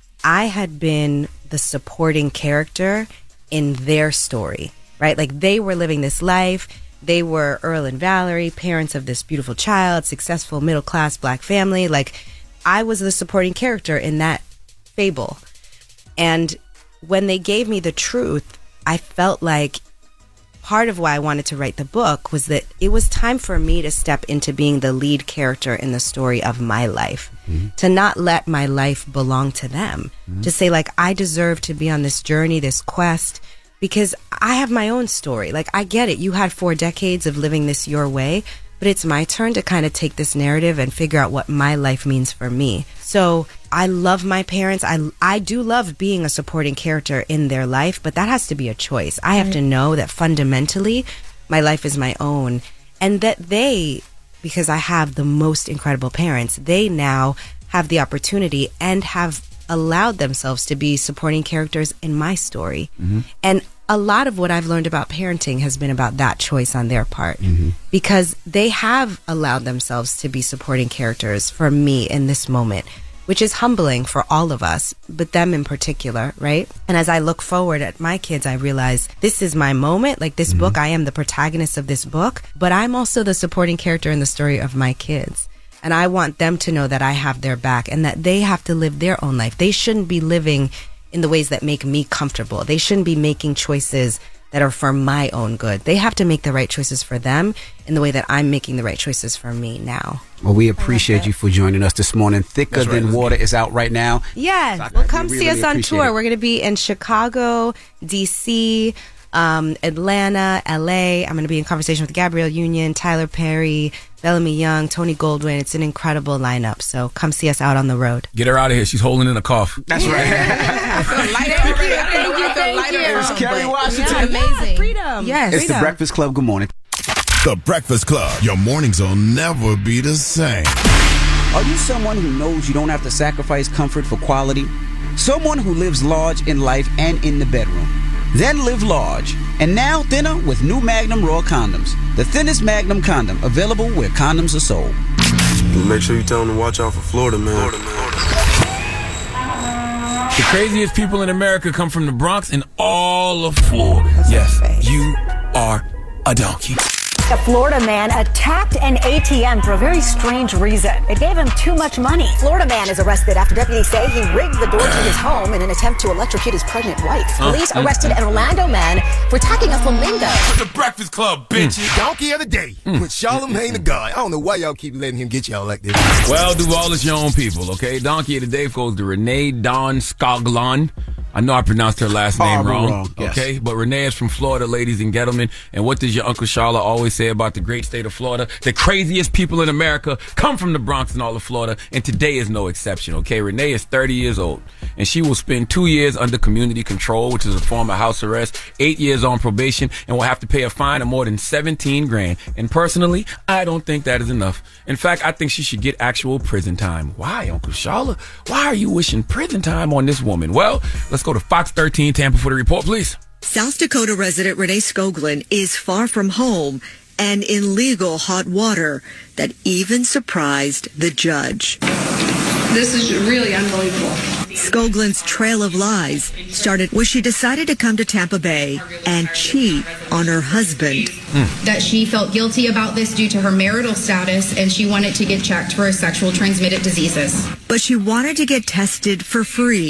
I had been the supporting character in their story, right? Like, they were living this life. They were Earl and Valerie, parents of this beautiful child, successful middle-class black family. Like, I was the supporting character in that fable. And when they gave me the truth, I felt like part of why I wanted to write the book was that it was time for me to step into being the lead character in the story of my life, mm-hmm. to not let my life belong to them, mm-hmm. to say, like, I deserve to be on this journey, this quest, because I have my own story. Like, I get it. You had four decades of living this your way, but it's my turn to kind of take this narrative and figure out what my life means for me. So I love my parents. I, I do love being a supporting character in their life, but that has to be a choice. I have right. to know that fundamentally my life is my own, and that they, because I have the most incredible parents, they now have the opportunity and have allowed themselves to be supporting characters in my story. Mm-hmm. And a lot of what I've learned about parenting has been about that choice on their part, mm-hmm. because they have allowed themselves to be supporting characters for me in this moment, which is humbling for all of us, but them in particular, right? And as I look forward at my kids, I realize this is my moment. Like, this mm-hmm. book, I am the protagonist of this book, but I'm also the supporting character in the story of my kids. And I want them to know that I have their back and that they have to live their own life. They shouldn't be living in the ways that make me comfortable. They shouldn't be making choices that are for my own good. They have to make the right choices for them in the way that I'm making the right choices for me now. Well, we appreciate you for joining us this morning. Thicker right, Than Water is out right now. Yeah, well, come we see really us on tour. It. We're going to be in Chicago, D C, um, Atlanta, L A. I'm going to be in conversation with Gabrielle Union, Tyler Perry, Bellamy Young, Tony Goldwyn. It's an incredible lineup. So come see us out on the road. Get her out of here. She's holding in a cough. That's right. Thank you. Thank you. Thank you. It's Kerry Washington. Yeah, amazing. Freedom. Yes. It's freedom. The Breakfast Club. Good morning. The Breakfast Club. Your mornings will never be the same. Are you someone who knows you don't have to sacrifice comfort for quality? Someone who lives large in life and in the bedroom. Then live large. And now thinner with new Magnum Raw condoms. The thinnest Magnum condom available where condoms are sold. Make sure you tell them to watch out for Florida, man. Florida, man. The craziest people in America come from the Bronx and all of Florida. Yes, you are a donkey. A Florida man attacked an A T M for a very strange reason. It gave him too much money. Florida man is arrested after deputies say he rigged the door to his home in an attempt to electrocute his pregnant wife. Police uh, arrested uh, an Orlando man for attacking a flamingo. The Breakfast Club, bitches. Mm. Donkey of the day. Mm. With Charlamagne the God. I don't know why y'all keep letting him get y'all like this. Well, Duval, it's your own people, okay? Donkey of the day goes to Renee Dawn Scoglon. I know I pronounced her last name oh, wrong, wrong yes. okay? But Renee is from Florida, ladies and gentlemen. And what does your Uncle Charlotte always say about the great state of Florida? The craziest people in America come from the Bronx and all of Florida, and today is no exception, okay? Renee is thirty years old, and she will spend two years under community control, which is a form of house arrest, eight years on probation, and will have to pay a fine of more than seventeen grand. And personally, I don't think that is enough. In fact, I think she should get actual prison time. Why, Uncle Charlotte? Why are you wishing prison time on this woman? Well, let's go to Fox thirteen Tampa for the report, please. South Dakota resident Renee Scoglin is far from home and in legal hot water that even surprised the judge. This is really unbelievable. Scoglin's trail of lies started when she decided to come to Tampa Bay and cheat on her husband. Mm. That she felt guilty about this due to her marital status, and she wanted to get checked for sexual transmitted diseases. But she wanted to get tested for free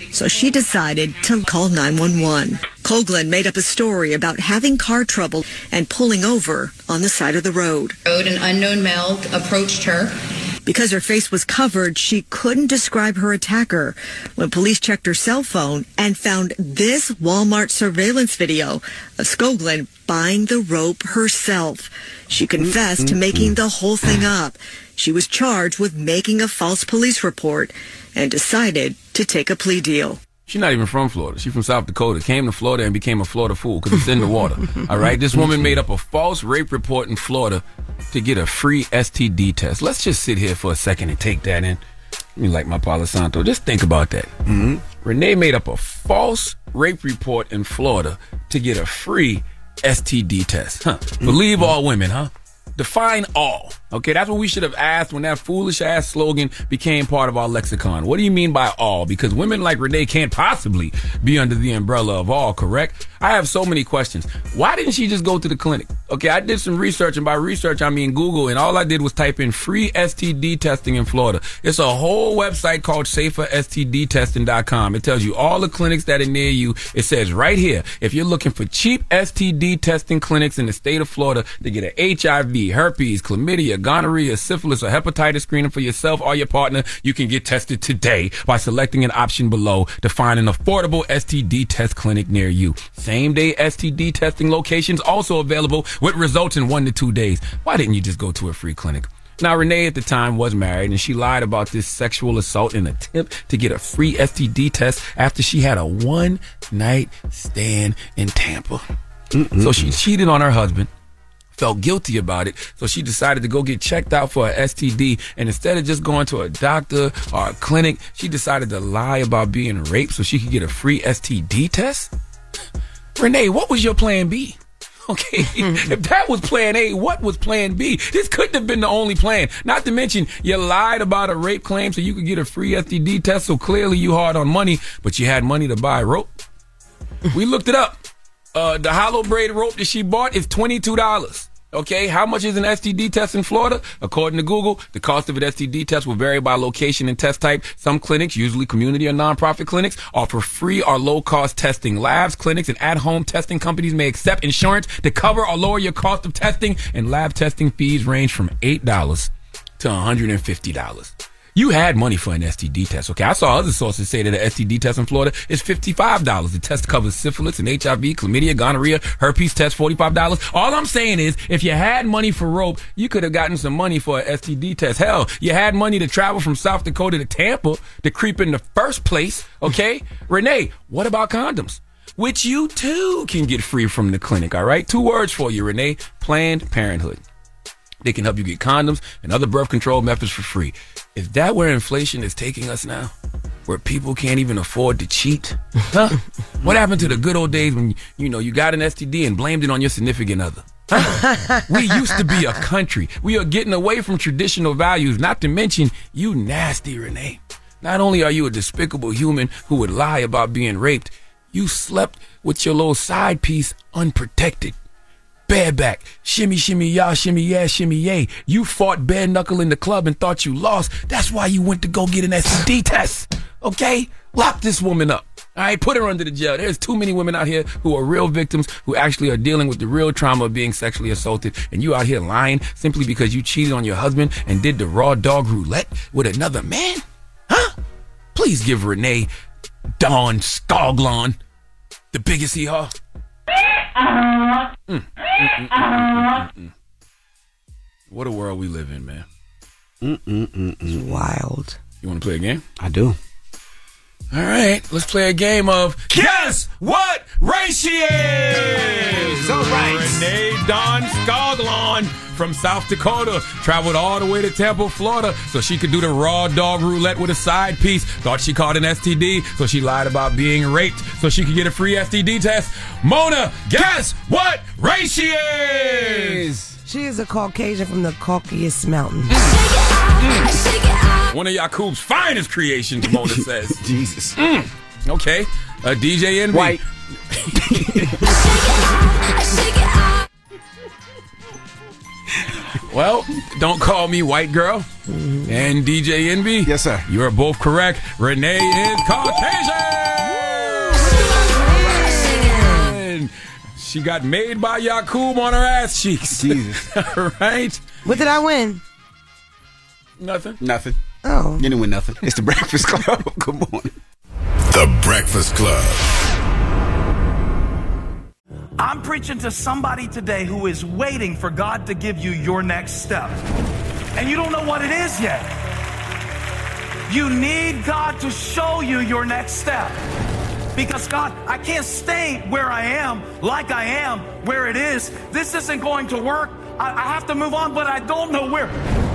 so she decided to call nine one one. Coughlin made up a story about having car trouble and pulling over on the side of the road. An unknown male approached her. Because her face was covered, she couldn't describe her attacker. When police checked her cell phone and found this Walmart surveillance video of Skoglund buying the rope herself, she confessed to making the whole thing up. She was charged with making a false police report and decided to take a plea deal. She's not even from Florida. She's from South Dakota. Came to Florida and became a Florida fool because it's in the water. All right? This woman made up a false rape report in Florida to get a free S T D test. Let's just sit here for a second and take that in. Let me like my Palo Santo. Just think about that. Mm-hmm. Renee made up a false rape report in Florida to get a free S T D test. Huh. Mm-hmm. Believe all women, huh? Define all. Okay, that's what we should have asked when that foolish ass slogan became part of our lexicon. What do you mean by all? Because women like Renee can't possibly be under the umbrella of all, correct? I have so many questions. Why didn't she just go to the clinic? Okay, I did some research, and by research I mean Google, and all I did was type in free S T D testing in Florida. It's a whole website called safer S T D testing dot com. It tells you all the clinics that are near you. It says right here, if you're looking for cheap S T D testing clinics in the state of Florida to get an H I V, herpes, chlamydia, gonorrhea, syphilis, or hepatitis screening for yourself or your partner, you can get tested today by selecting an option below to find an affordable S T D test clinic near you. Same day S T D testing locations also available with results in one to two days. Why didn't you just go to a free clinic? Now, Renee at the time was married, and she lied about this sexual assault in an attempt to get a free S T D test after she had a one-night stand in Tampa. Mm-mm. So she cheated on her husband, felt guilty about it, so she decided to go get checked out for an S T D, and instead of just going to a doctor or a clinic, she decided to lie about being raped so she could get a free S T D test? Renee, what was your plan B? Okay, if that was plan A, what was plan B? This couldn't have been the only plan. Not to mention, you lied about a rape claim so you could get a free S T D test, so clearly you hard on money, but you had money to buy rope. We looked it up. Uh, the hollow braid rope that she bought is twenty-two dollars. Okay, how much is an S T D test in Florida? According to Google, the cost of an S T D test will vary by location and test type. Some clinics, usually community or nonprofit clinics, offer free or low-cost testing. Labs, clinics, and at-home testing companies may accept insurance to cover or lower your cost of testing, and lab testing fees range from eight dollars to one hundred fifty dollars. You had money for an S T D test, okay? I saw other sources say that an S T D test in Florida is fifty-five dollars. The test covers syphilis and H I V, chlamydia, gonorrhea, herpes test, forty-five dollars. All I'm saying is, if you had money for rope, you could have gotten some money for an S T D test. Hell, you had money to travel from South Dakota to Tampa to creep in the first place, okay? Renee, what about condoms? Which you too can get free from the clinic, all right? Two words for you, Renee. Planned Parenthood. They can help you get condoms and other birth control methods for free. Is that where inflation is taking us now? Where people can't even afford to cheat? Huh? What happened to the good old days when, you know, you got an S T D and blamed it on your significant other? Huh? We used to be a country. We are getting away from traditional values, not to mention you nasty, Renee. Not only are you a despicable human who would lie about being raped, you slept with your little side piece unprotected. Bareback, shimmy, shimmy, y'all, shimmy, yeah, shimmy, yay. You fought bare knuckle in the club and thought you lost. That's why you went to go get an S T D test. Okay? Lock this woman up. All right? Put her under the jail. There's too many women out here who are real victims who actually are dealing with the real trauma of being sexually assaulted. And you out here lying simply because you cheated on your husband and did the raw dog roulette with another man? Huh? Please give Renee Dawn Skoglund the biggest hee-haw. Mm, mm, mm, mm, mm, mm. What a world we live in, man. Mm, mm, mm, mm. It's wild. You want to play a game? I do. All right, let's play a game of Guess What Race She Is? All right. Renee Dawn Skoglund from South Dakota traveled all the way to Tampa, Florida, so she could do the raw dog roulette with a side piece. Thought she caught an S T D, so she lied about being raped so she could get a free S T D test. Mona, guess what race she is? She is a Caucasian from the Caucasus Mountains. Mm. One of Yakub's finest creations, Mona says. Jesus. Mm. Okay. Uh, D J Envy. White. Well, don't call me white girl. Mm-hmm. And D J Envy. Yes, sir. You are both correct. Renee is Caucasian. She got made by Yakub on her ass cheeks. Jesus. All right. What did I win? Nothing. Nothing. Oh. You didn't win nothing. It's the Breakfast Club. Good morning. The Breakfast Club. I'm preaching to somebody today who is waiting for God to give you your next step. And you don't know what it is yet. You need God to show you your next step. Because God, I can't stay where I am, like I am, where it is. This isn't going to work. I, I have to move on, but I don't know where.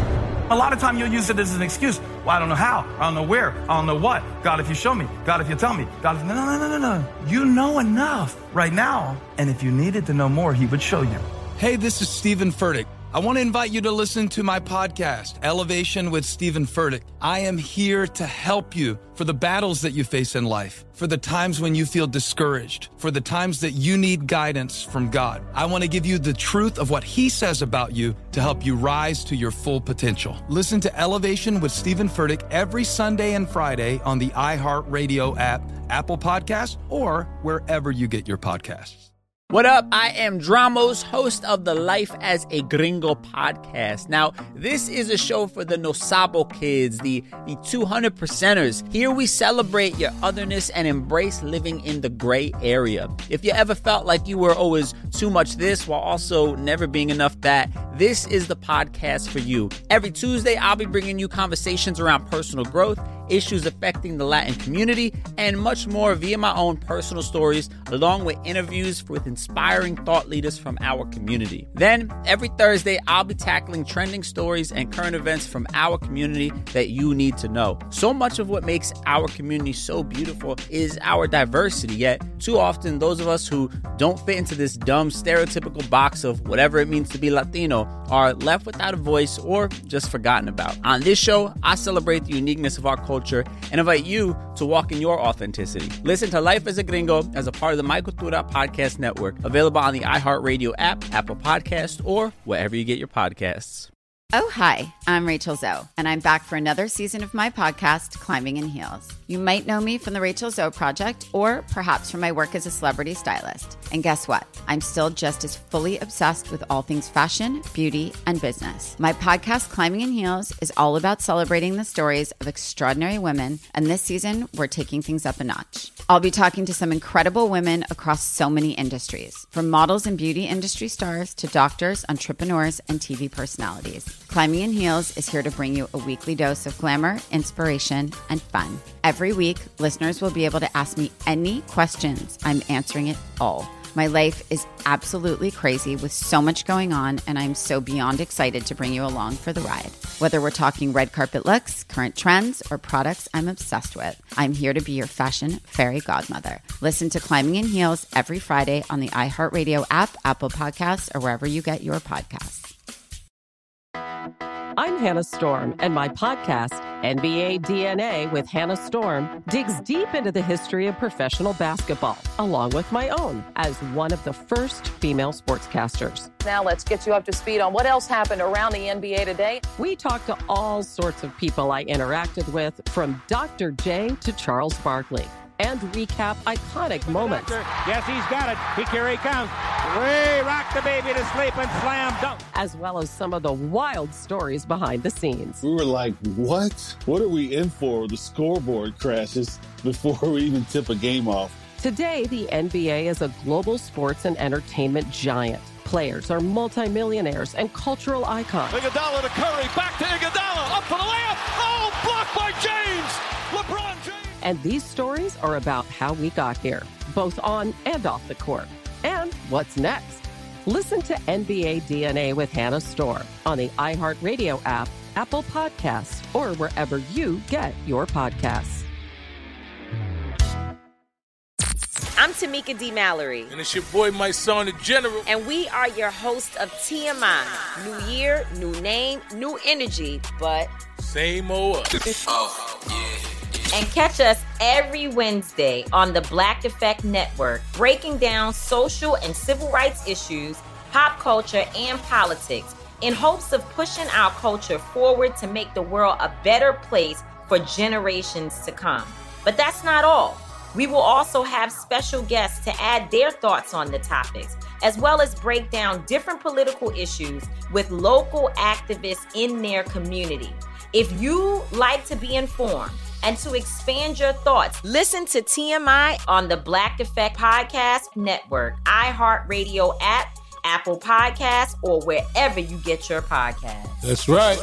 A lot of time you'll use it as an excuse. Well, I don't know how. I don't know where. I don't know what. God, if you show me. God, if you tell me. God, if... No, no, no, no, no. You know enough right now. And if you needed to know more, he would show you. Hey, this is Stephen Furtick. I want to invite you to listen to my podcast, Elevation with Stephen Furtick. I am here to help you for the battles that you face in life, for the times when you feel discouraged, for the times that you need guidance from God. I want to give you the truth of what he says about you to help you rise to your full potential. Listen to Elevation with Stephen Furtick every Sunday and Friday on the iHeartRadio app, Apple Podcasts, or wherever you get your podcasts. What up? I am Dramos, host of the Life as a Gringo podcast. Now, this is a show for the No Sabo kids, the, the two hundred percenters. Here we celebrate your otherness and embrace living in the gray area. If you ever felt like you were always too much this while also never being enough that, this is the podcast for you. Every Tuesday, I'll be bringing you conversations around personal growth, issues affecting the Latin community, and much more via my own personal stories, along with interviews with inspiring thought leaders from our community. Then, every Thursday, I'll be tackling trending stories and current events from our community that you need to know. So much of what makes our community so beautiful is our diversity, yet too often those of us who don't fit into this dumb stereotypical box of whatever it means to be Latino are left without a voice or just forgotten about. On this show, I celebrate the uniqueness of our culture and invite you to walk in your authenticity. Listen to Life as a Gringo as a part of the My Cultura Podcast Network, available on the iHeartRadio app, Apple Podcasts, or wherever you get your podcasts. Oh, hi, I'm Rachel Zoe, and I'm back for another season of my podcast, Climbing in Heels. You might know me from the Rachel Zoe Project, or perhaps from my work as a celebrity stylist. And guess what? I'm still just as fully obsessed with all things fashion, beauty, and business. My podcast, Climbing in Heels, is all about celebrating the stories of extraordinary women, and this season, we're taking things up a notch. I'll be talking to some incredible women across so many industries, from models and beauty industry stars to doctors, entrepreneurs, and T V personalities. Climbing in Heels is here to bring you a weekly dose of glamour, inspiration, and fun. Every week, listeners will be able to ask me any questions. I'm answering it all. My life is absolutely crazy with so much going on, and I'm so beyond excited to bring you along for the ride. Whether we're talking red carpet looks, current trends, or products I'm obsessed with, I'm here to be your fashion fairy godmother. Listen to Climbing in Heels every Friday on the iHeartRadio app, Apple Podcasts, or wherever you get your podcasts. I'm Hannah Storm, and my podcast, N B A D N A with Hannah Storm, digs deep into the history of professional basketball, along with my own, as one of the first female sportscasters. Now let's get you up to speed on what else happened around the N B A today. We talked to all sorts of people I interacted with, from Doctor J to Charles Barkley, and recap iconic moments. Yes, he's got it. He, here he comes. Way rock the baby to sleep and slam dunk. As well as some of the wild stories behind the scenes. We were like, what? What are we in for? The scoreboard crashes before we even tip a game off. Today, the N B A is a global sports and entertainment giant. Players are multimillionaires and cultural icons. Iguodala to Curry, back to Iguodala, up for the layup. Oh, blocked by James. LeBron James. And these stories are about how we got here, both on and off the court. And what's next? Listen to N B A D N A with Hannah Storm on the iHeartRadio app, Apple Podcasts, or wherever you get your podcasts. I'm Tamika D. Mallory. And it's your boy, my son, the General. And we are your hosts of T M I. New year, new name, new energy, but same old us. Oh, yeah. And catch us every Wednesday on the Black Effect Network, breaking down social and civil rights issues, pop culture, and politics, in hopes of pushing our culture forward to make the world a better place for generations to come. But that's not all. We will also have special guests to add their thoughts on the topics, as well as break down different political issues with local activists in their community. If you like to be informed and to expand your thoughts, listen to T M I on the Black Effect Podcast Network, iHeartRadio app, Apple Podcasts, or wherever you get your podcasts. That's right.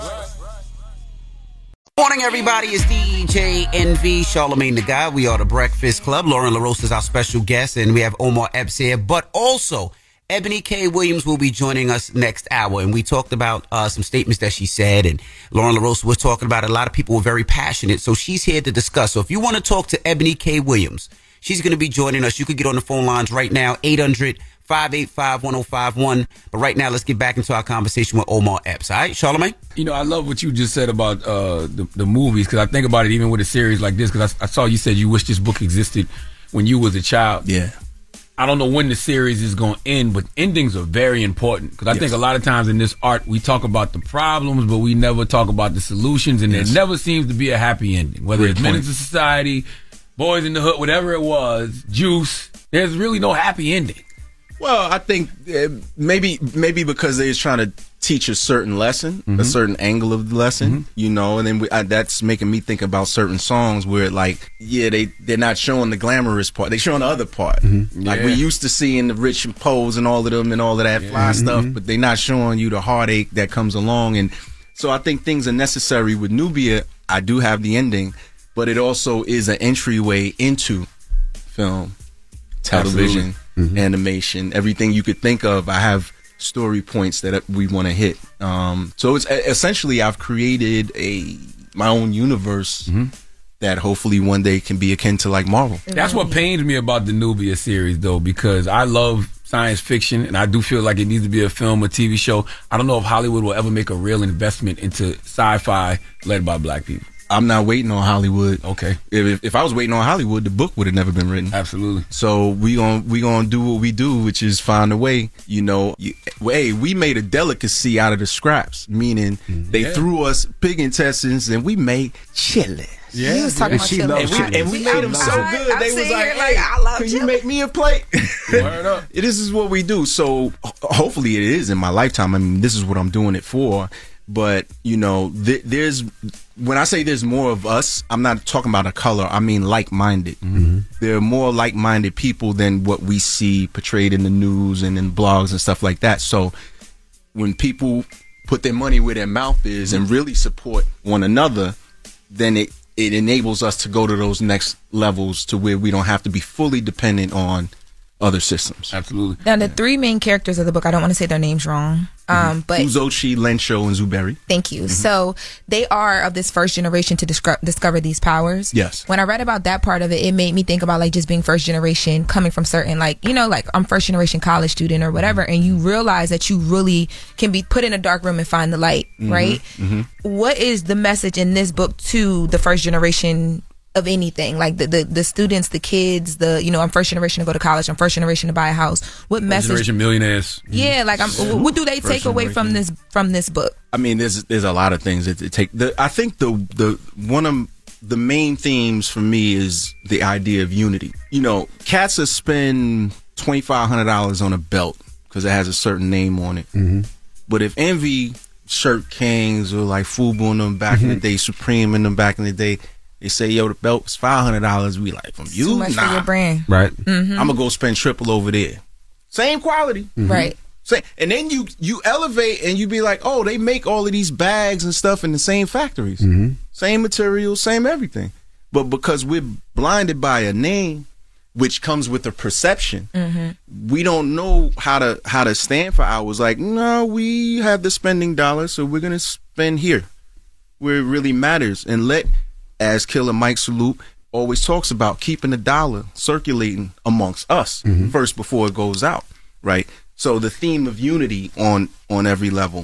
Morning, everybody. It's D J N V, Charlamagne the Guy. We are the Breakfast Club. Lauren LaRosa is our special guest, and we have Omar Epps here. But also, Ebony K. Williams will be joining us next hour. And we talked about uh, some statements that she said, and Lauren LaRosa was talking about it. A lot of people were very passionate, so she's here to discuss. So if you want to talk to Ebony K. Williams, she's going to be joining us. You could get on the phone lines right now, eight hundred, five eight five, one oh five one. But right now, let's get back into our conversation with Omar Epps. All right, Charlamagne? You know, I love what you just said about uh, the, the movies, because I think about it even with a series like this, because I, I saw you said you wish this book existed when you was a child. Yeah. I don't know when the series is going to end, but endings are very important, because I yes. think a lot of times in this art, we talk about the problems, but we never talk about the solutions, and yes. there never seems to be a happy ending, whether Great it's point. Menace to Society, Boys in the Hood, whatever it was, Juice. There's really no happy ending. Well, I think uh, maybe maybe because they're trying to teach a certain lesson, mm-hmm. a certain angle of the lesson, mm-hmm. you know, and then we, I, that's making me think about certain songs where, like, yeah, they, they're not showing the glamorous part. They're showing the other part. Mm-hmm. Like, yeah. we used to seeing the Rich and Poes and all of them and all of that yeah. fly mm-hmm. stuff, but they're not showing you the heartache that comes along. And so I think things are necessary. With Nubia, I do have the ending, but it also is an entryway into film, television, mm-hmm. animation, everything you could think of. I have story points that we want to hit. Um, so it's essentially I've created a my own universe mm-hmm. that hopefully one day can be akin to like Marvel. That's what pains me about the Nubia series, though, because I love science fiction and I do feel like it needs to be a film or T V show. I don't know if Hollywood will ever make a real investment into sci-fi led by black people. I'm not waiting on Hollywood. Okay. If if I was waiting on Hollywood, the book would have never been written. Absolutely. So we gon' we gonna do what we do, which is find a way. You know, you, hey, we made a delicacy out of the scraps, meaning mm-hmm. they yeah. threw us pig intestines and we made chili. Yeah, he was talking about chili. And we, and we made them so good. I'm they was like, "Hey, I love can chili. You make me a plate?" Word up. This is what we do. So hopefully it is in my lifetime. I mean, this is what I'm doing it for. But, you know, th- there's, when I say there's more of us, I'm not talking about a color. I mean like-minded. Mm-hmm. There are more like-minded people than what we see portrayed in the news and in blogs and stuff like that. So when people put their money where their mouth is and really support one another, then it, it enables us to go to those next levels to where we don't have to be fully dependent on other systems. Absolutely. Now, the three main characters of the book, I don't want to say their names wrong. Um, but Uzochi, Lensho, and Zuberi. Thank you. Mm-hmm. So they are of this first generation to discover, discover these powers. Yes. When I read about that part of it, it made me think about like just being first generation, coming from certain like, you know, like I'm first generation college student or whatever, and you realize that you really can be put in a dark room and find the light, mm-hmm. right? Mm-hmm. What is the message in this book to the first generation of anything, like the, the the students, the kids, the you know I'm first generation to go to college, I'm first generation to buy a house? What first message? Generation millionaires. Yeah, like I'm, what do they take away from this from this book? I mean, there's there's a lot of things that it take. The, I think the the one of the main themes for me is the idea of unity. You know, cats will spend twenty five hundred dollars on a belt because it has a certain name on it. Mm-hmm. But if Envy, Shirt Kings, or like Fubu and them back mm-hmm. in the day, Supreme and them back in the day, they say, yo, the belt was five hundred dollars. We like, from you? Too much nah. for your brand. Right. Mm-hmm. I'm going to go spend triple over there. Same quality. Mm-hmm. Right. Same. And then you you elevate and you be like, oh, they make all of these bags and stuff in the same factories. Mm-hmm. Same materials, same everything. But because we're blinded by a name, which comes with a perception, mm-hmm. we don't know how to how to stand for ours. Like, no, we have the spending dollars, so we're going to spend here where it really matters. And let... as Killer Mike Salute always talks about, keeping the dollar circulating amongst us mm-hmm. first before it goes out, right? So the theme of unity on on every level.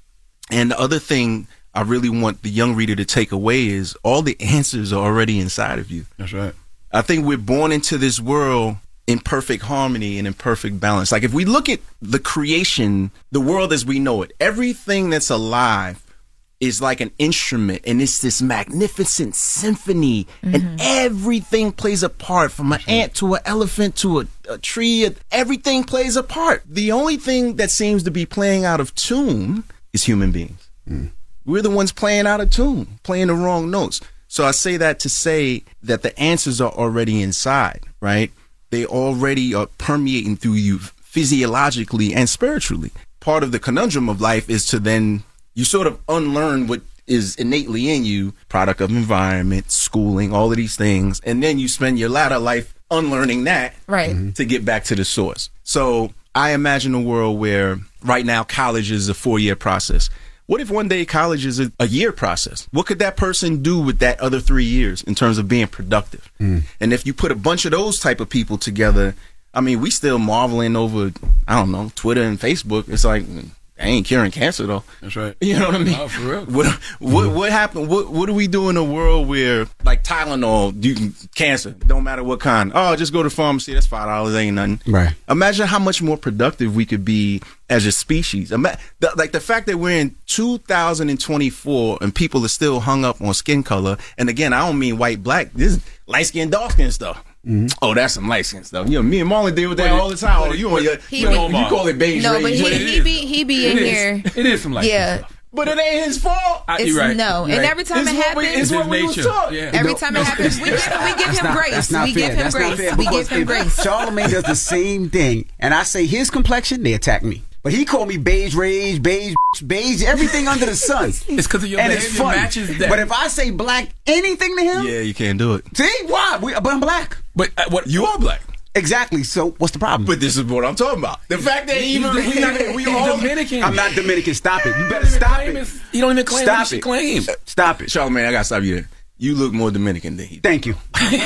And the other thing I really want the young reader to take away is all the answers are already inside of you. That's right. I think we're born into this world in perfect harmony and in perfect balance. Like if we look at the creation, the world as we know it, everything that's alive is like an instrument, and it's this magnificent symphony, mm-hmm. and everything plays a part, from an ant to an elephant to a, a tree. Everything plays a part. The only thing that seems to be playing out of tune is human beings. Mm. We're the ones playing out of tune, playing the wrong notes. So I say that to say that the answers are already inside, right? They already are permeating through you physiologically and spiritually. Part of the conundrum of life is to then, you sort of unlearn what is innately in you, product of environment, schooling, all of these things. And then you spend your latter life unlearning that, right, to get back to the source. So I imagine a world where right now college is a four-year process. What if one day college is a, a year process? What could that person do with that other three years in terms of being productive? Mm. And if you put a bunch of those type of people together, I mean, we still marveling over, I don't know, Twitter and Facebook. It's like, they ain't curing cancer though. That's right. You know what I mean? Oh, for real. What what what happened? What what do we do in a world where like Tylenol, you can cancer, don't matter what kind. Oh, just go to the pharmacy. That's five dollars. Ain't nothing. Right. Imagine how much more productive we could be as a species. Ima- the, like the fact that we're in two thousand twenty-four and people are still hung up on skin color. And again, I don't mean white, black. This is light skin, dark skin stuff. Mm-hmm. Oh, that's some light skin stuff. You know, me and Marlon deal with that all the time. Oh, you on your, he you, be, know, you call it beige No, rage. but he, he be he be in it here. Is. It is some light yeah. skin stuff. But it ain't his fault. I, It's, you're right. No, You're and right. every time It's it what happens, we- it's what we was taught. Yeah. every No, time no, it happens, we give, we give That's him not- grace. That's not we fair. give him That's grace. not fair. We Because give him if grace. Charlamagne does the same thing, and I say his complexion, they attack me. But he called me beige rage, beige, beige, everything under the sun. It's because of your and behavior it's funny. matches that. But if I say black anything to him, Yeah, you can't do it. see why? We, but I'm black. But uh, what You are black. Exactly. So what's the problem? But this is what I'm talking about. The fact that He's even the- he's not- we he's all Dominican. I'm not Dominican. Stop it. You He better don't even stop claim it. his- He don't even claim Stop what he it. should claim. Stop it. Charlamagne, I gotta stop you there. You look more Dominican than he. Thank you.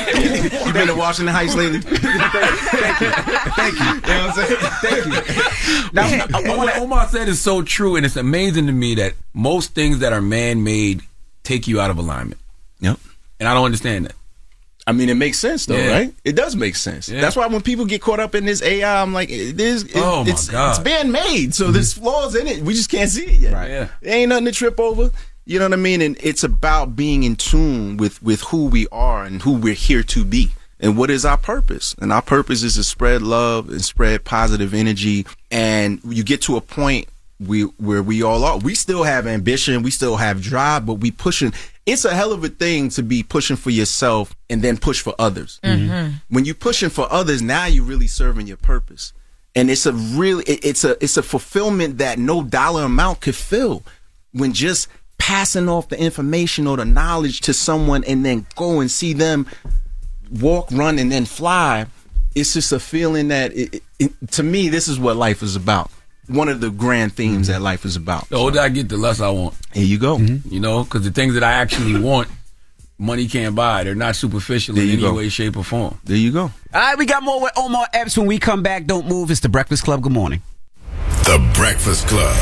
You been to Washington Heights lately? Thank you. Thank you. You know what I'm saying? Thank you. Now, I, I What wanna, Omar said is so true, and it's amazing to me that most things that are man-made take you out of alignment. Yep. And I don't understand that. I mean, it makes sense though, Yeah. right? It does make sense. Yeah. That's why when people get caught up in this A I, I'm like, it is. It, Oh, my it's, God. it's being made, so there's flaws in it. We just can't see it yet. Right. Yeah. There ain't nothing to trip over. You know what I mean? And it's about being in tune with with who we are and who we're here to be. And what is our purpose? And our purpose is to spread love and spread positive energy. And you get to a point we where we all are. We still have ambition, we still have drive, but we pushing. It's a hell of a thing to be pushing for yourself and then push for others. Mm-hmm. When you're pushing for others, now you're really serving your purpose. And it's a really it, it's a it's a fulfillment that no dollar amount could fill. When just passing off the information or the knowledge to someone and then go and see them walk, run, and then fly, it's just a feeling that it, it, it, to me, this is what life is about. One of the grand themes that life is about. The older I get, the less I want. Here you go. You know, because the things that I actually want, money can't buy. They're not superficial There in you any go. way, shape, or form. There you go. all right, we got more with Omar Epps when we come back. Don't move. It's the Breakfast Club. Good morning. The Breakfast Club.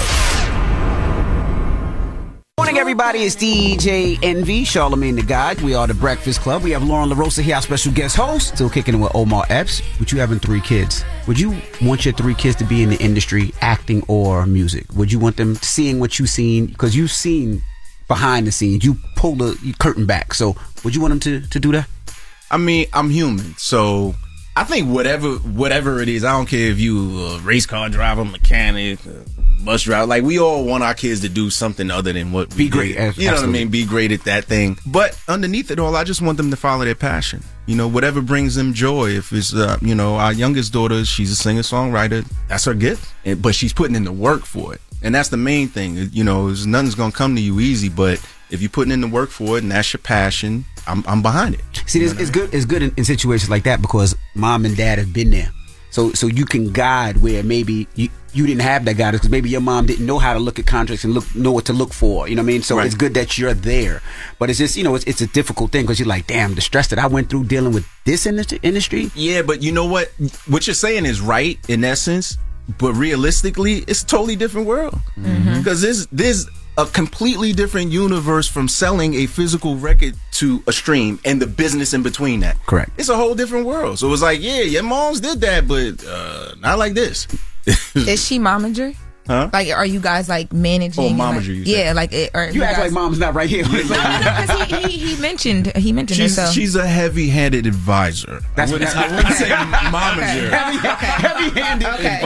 Morning, everybody. It's D J Envy, Charlamagne the God. We are the Breakfast Club. We have Lauren LaRosa here, our special guest host. Still kicking it with Omar Epps. With you having three kids, would you want your three kids to be in the industry, acting or music? Would you want them seeing what you've seen? Because you've seen behind the scenes. You pull the curtain back. So would you want them to, to do that? I mean, I'm human, so I think whatever whatever it is, I don't care if you a race car driver, mechanic, uh, bus driver. Like, we all want our kids to do something other than what we Be great, did. ab- You know what I absolutely. mean? Be great at that thing. But underneath it all, I just want them to follow their passion. You know, whatever brings them joy. If it's, uh, you know, our youngest daughter, she's a singer-songwriter. That's her gift. And, but she's putting in the work for it. And that's the main thing. You know, is nothing's going to come to you easy. But if you're putting in the work for it and that's your passion, I'm, I'm behind it. See, it's, it's good. It's good in, in situations like that because mom and dad have been there, so so you can guide where maybe you, you didn't have that guidance because maybe your mom didn't know how to look at contracts and look know what to look for. You know what I mean? So Right. it's good that you're there, but it's just you know it's it's a difficult thing because you're like, damn, the stress that I went through dealing with this industry. industry. Yeah, but you know what? What you're saying is right in essence, but realistically, it's a totally different world. Because there's there's a completely different universe from selling a physical record to a stream and the business in between that. Correct. It's a whole different world. So it was like, yeah, your moms did that, but uh, not like this. Is she momager? Huh? Like, are you guys like managing? Oh, and, momager. Like, yeah, like it, or You act like mom's not right here. because he, he he mentioned he mentioned She's, it. So she's a heavy-handed advisor. That's I what wouldn't, I wouldn't say momager. Heavy-handed okay.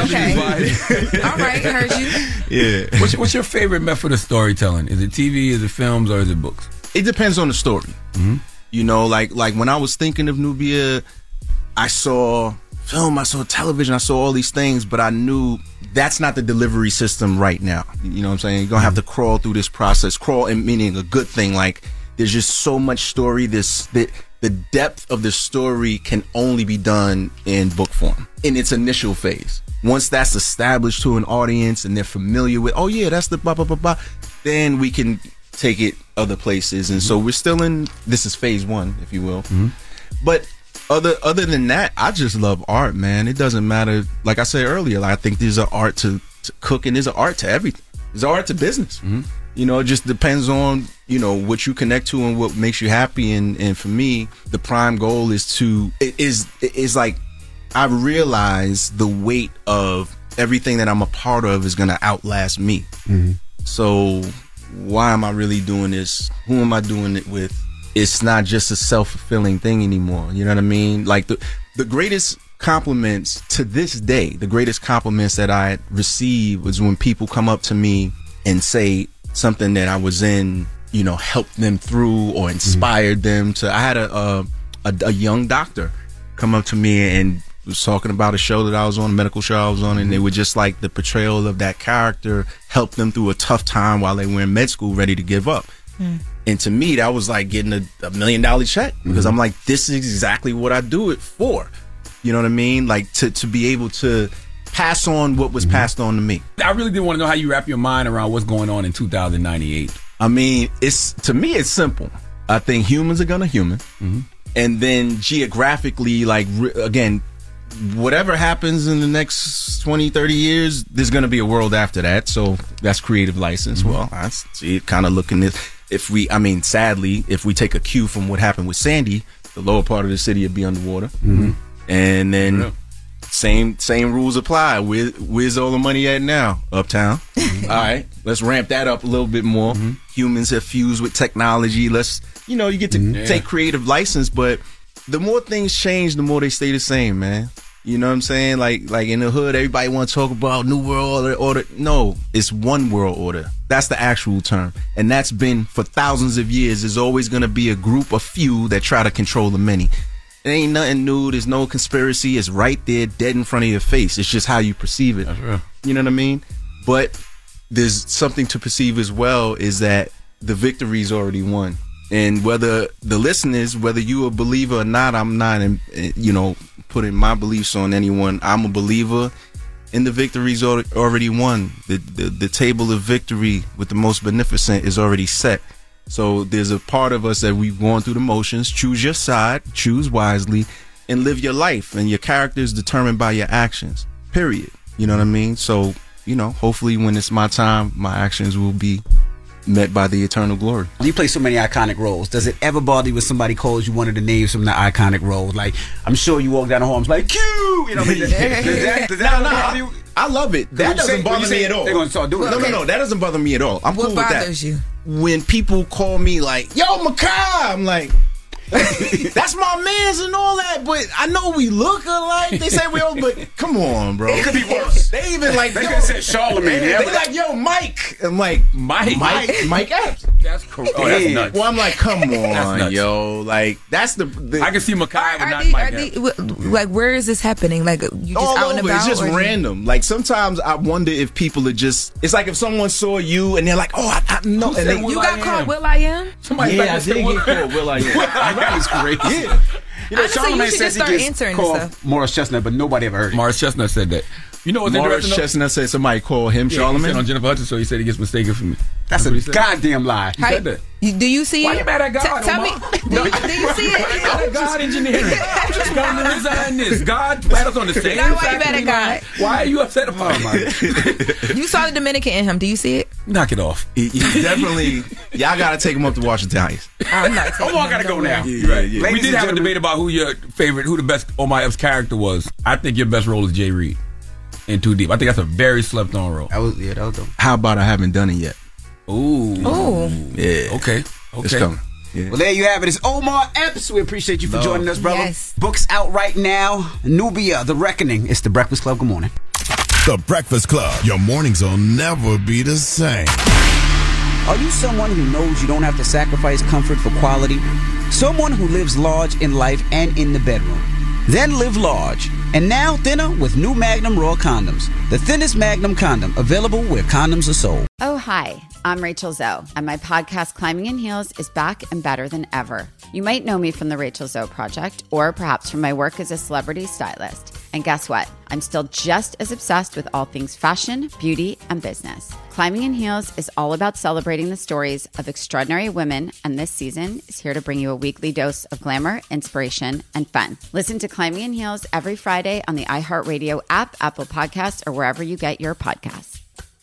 advisor. Okay. All right, heard you. Yeah. What's, what's your favorite method of storytelling? Is it T V, is it films, or is it books? It depends on the story. Mm-hmm. You know, like like when I was thinking of Nubia, I saw film, I saw television, I saw all these things, but I knew that's not the delivery system right now. You know what I'm saying? You're gonna have to crawl through this process. Crawl, and meaning a good thing. Like there's just so much story. This that the depth of the story can only be done in book form in its initial phase. Once that's established to an audience and they're familiar with, oh yeah, that's the blah blah blah blah, then we can take it other places. And mm-hmm. so we're still in. This is phase one, if you will. Mm-hmm. But Other other than that, I just love art, man. It doesn't matter. Like I said earlier, like, I think there's an art to, to cooking. There's an art to everything. There's an art to business. Mm-hmm. You know, it just depends on, you know, what you connect to and what makes you happy. And, and for me, the prime goal is to it is is like I realize the weight of everything that I'm a part of is going to outlast me. Mm-hmm. So why am I really doing this? Who am I doing it with? It's not just a self-fulfilling thing anymore. You know what I mean? Like the the greatest compliments to this day, the greatest compliments that I receive was when people come up to me and say something that I was in, you know, helped them through or inspired mm-hmm. them to. I had a, a a a young doctor come up to me and was talking about a show that I was on, a medical show I was on, and they were just like the portrayal of that character helped them through a tough time while they were in med school, ready to give up. Mm. And to me, that was like getting a, a million dollar check because mm-hmm. I'm like, this is exactly what I do it for. You know what I mean? Like to, to be able to pass on what was mm-hmm. passed on to me. I really did want to know how you wrap your mind around what's going on in two thousand ninety-eight. I mean, it's to me, it's simple. I think humans are gonna human. Mm-hmm. And then geographically, like, re- again, whatever happens in the next twenty, thirty years, there's going to be a world after that. So that's creative license. Mm-hmm. Well, I see it kind of looking at, if we, I mean, sadly, if we take a cue from what happened with Sandy, the lower part of the city would be underwater. Mm-hmm. And then yeah. same same rules apply. Where, where's all the money at now? Uptown. Mm-hmm. All right, let's ramp that up a little bit more. Mm-hmm. Humans have fused with technology. Let's, you know, you get to mm-hmm. take creative license, but the more things change, the more they stay the same, man. You know what I'm saying? Like, like in the hood, everybody want to talk about New World Order, order. No, it's one world order. That's the actual term. And that's been for thousands of years. There's always going to be a group of few that try to control the many. It ain't nothing new. There's no conspiracy. It's right there, dead in front of your face. It's just how you perceive it. That's real. You know what I mean? But there's something to perceive as well, is that the victory's already won. And whether the listeners, whether you a believer or not, I'm not, you know, putting my beliefs on anyone. I'm a believer, and the victory's already won. The, the the table of victory with the most beneficent is already set. So there's a part of us that we've gone through the motions. Choose your side, choose wisely, and live your life. And your character is determined by your actions. Period. You know what I mean? So, you know, hopefully when it's my time, my actions will be met by the eternal glory. You play so many iconic roles. Does it ever bother you when somebody calls you one of the names from the iconic roles? Like, I'm sure you walk down the hall and it's like, Q! You know, does that, does that no, no, bother you? I love it. That doesn't say, bother me at all. They're going to start doing no, it. No, no, no. That doesn't bother me at all. I'm what cool with that. What bothers you? When people call me like, yo, Makai, I'm like, that's my man's and all that, but I know we look alike. They say we all, but come on, bro. It could be worse. They even like, they could have said Charlemagne. They, they like, yo, Mike. I'm like, Mike, Mike, Mike Epps. That's correct. Oh, that's nuts. Well, I'm like, come on, yo. Like, that's the, the. I can see Makai, but not they, Mike Epps. They, like, where is this happening? Like, you just all out over. and about? It's just random. Like, sometimes I wonder if people are just. It's like if someone saw you and they're like, oh, I, I know. And they, you got called Will I Am? Somebody yeah, I did get called Will I Am. That was great. Yeah. You know, Honestly, Charlemagne you should says just he start gets answering called stuff. Morris Chestnut, but nobody ever heard it. Morris Chestnut said that. You know what's Morris interesting? Chestnut said somebody called him Yeah, Charlamagne. he said on Jennifer Hudson, so he said he gets mistaken for me. That's what a he said. goddamn lie. He said that. You- Do you see Why it? you mad at God, T- tell me. Omar? Do, do you see Why you it? mad at God engineering? I'm just going to resign this. God put us on the same Now why you mad factory at God? line. Why are you upset about it? You saw the Dominican in him. Do you see it? Knock it off. He, he definitely. Y'all got to take him up to Washington Heights. I'm not taking Omar got to him go now. nowhere. Yeah, Right. yeah. We Ladies did and have a gentlemen. debate about who your favorite, who the best Omar Epps character was. I think your best role is Jay Reed in Too Deep. I think that's a very slept on role. That was yeah, that was dope. How about I haven't done it yet? Ooh. Ooh. Yeah. Okay. It's Okay. coming. Yeah. Well, there you have it. It's Omar Epps. We appreciate you for Love. joining us, brother. Yes. Books out right now. Nubia, The Reckoning. It's The Breakfast Club. Good morning. The Breakfast Club. Your mornings will never be the same. Are you someone who knows you don't have to sacrifice comfort for quality? Someone who lives large in life and in the bedroom? Then live large. And now thinner with new Magnum Raw condoms. The thinnest Magnum condom available where condoms are sold. Oh, hi, I'm Rachel Zoe, and my podcast, Climbing in Heels, is back and better than ever. You might know me from the Rachel Zoe Project, or perhaps from my work as a celebrity stylist. And guess what? I'm still just as obsessed with all things fashion, beauty, and business. Climbing in Heels is all about celebrating the stories of extraordinary women, and this season is here to bring you a weekly dose of glamour, inspiration, and fun. Listen to Climbing in Heels every Friday on the iHeartRadio app, Apple Podcasts, or wherever you get your podcasts.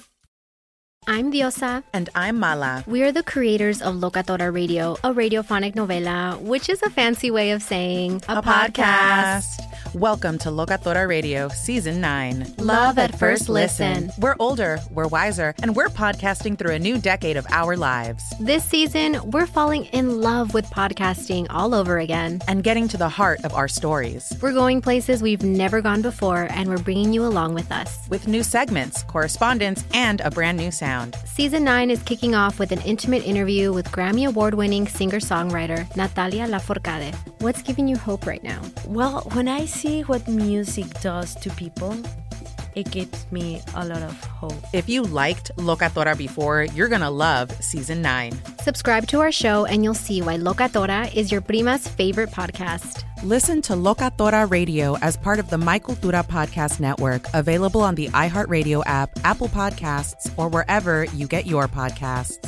I'm Diosa. And I'm Mala. We are the creators of Locatora Radio, a radiophonic novela, which is a fancy way of saying A, podcast. Welcome to Locatora Radio, Season nine. Love at first listen. We're older, we're wiser, and we're podcasting through a new decade of our lives. This season, we're falling in love with podcasting all over again. And getting to the heart of our stories. We're going places we've never gone before, and we're bringing you along with us. With new segments, correspondence, and a brand new sound. Season nine is kicking off with an intimate interview with Grammy Award-winning singer-songwriter Natalia Lafourcade. What's giving you hope right now? Well, when I see what music does to people, it gives me a lot of hope. If you liked Locatora before, you're going to love Season nine. Subscribe to our show and you'll see why Locatora is your prima's favorite podcast. Listen to Locatora Radio as part of the My Cultura Podcast Network, available on the iHeartRadio app, Apple Podcasts, or wherever you get your podcasts.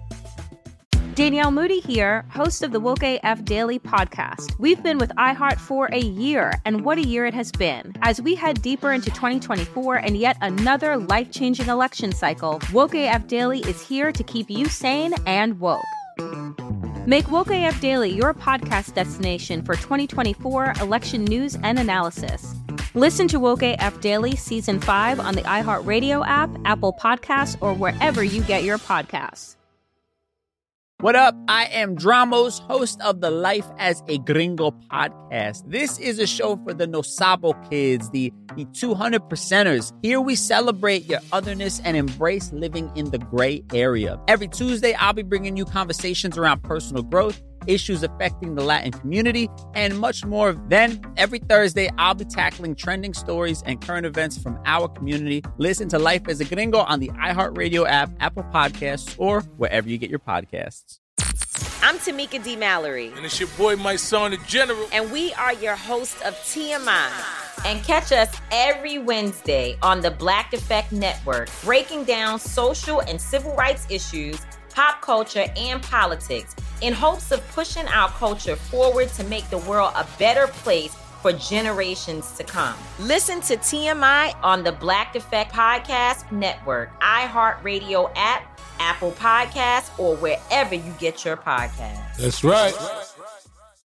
Danielle Moody here, host of the Woke A F Daily podcast. We've been with iHeart for a year, and what a year it has been. As we head deeper into twenty twenty-four and yet another life-changing election cycle, Woke A F Daily is here to keep you sane and woke. Make Woke A F Daily your podcast destination for twenty twenty-four election news and analysis. Listen to Woke A F Daily Season five on the iHeartRadio app, Apple Podcasts, or wherever you get your podcasts. What up? I am Dramos, host of the Life as a Gringo podcast. This is a show for the No Sabo kids, the, the two hundred percenters. Here we celebrate your otherness and embrace living in the gray area. Every Tuesday, I'll be bringing you conversations around personal growth, issues affecting the Latin community, and much more. Then, every Thursday, I'll be tackling trending stories and current events from our community. Listen to Life as a Gringo on the iHeartRadio app, Apple Podcasts, or wherever you get your podcasts. I'm Tamika D. Mallory. And it's your boy, my son, the General. And we are your hosts of T M I. And catch us every Wednesday on the Black Effect Network, breaking down social and civil rights issues, pop culture, and politics in hopes of pushing our culture forward to make the world a better place for generations to come. Listen to T M I on the Black Effect Podcast Network, iHeartRadio app, Apple Podcasts, or wherever you get your podcasts. That's right.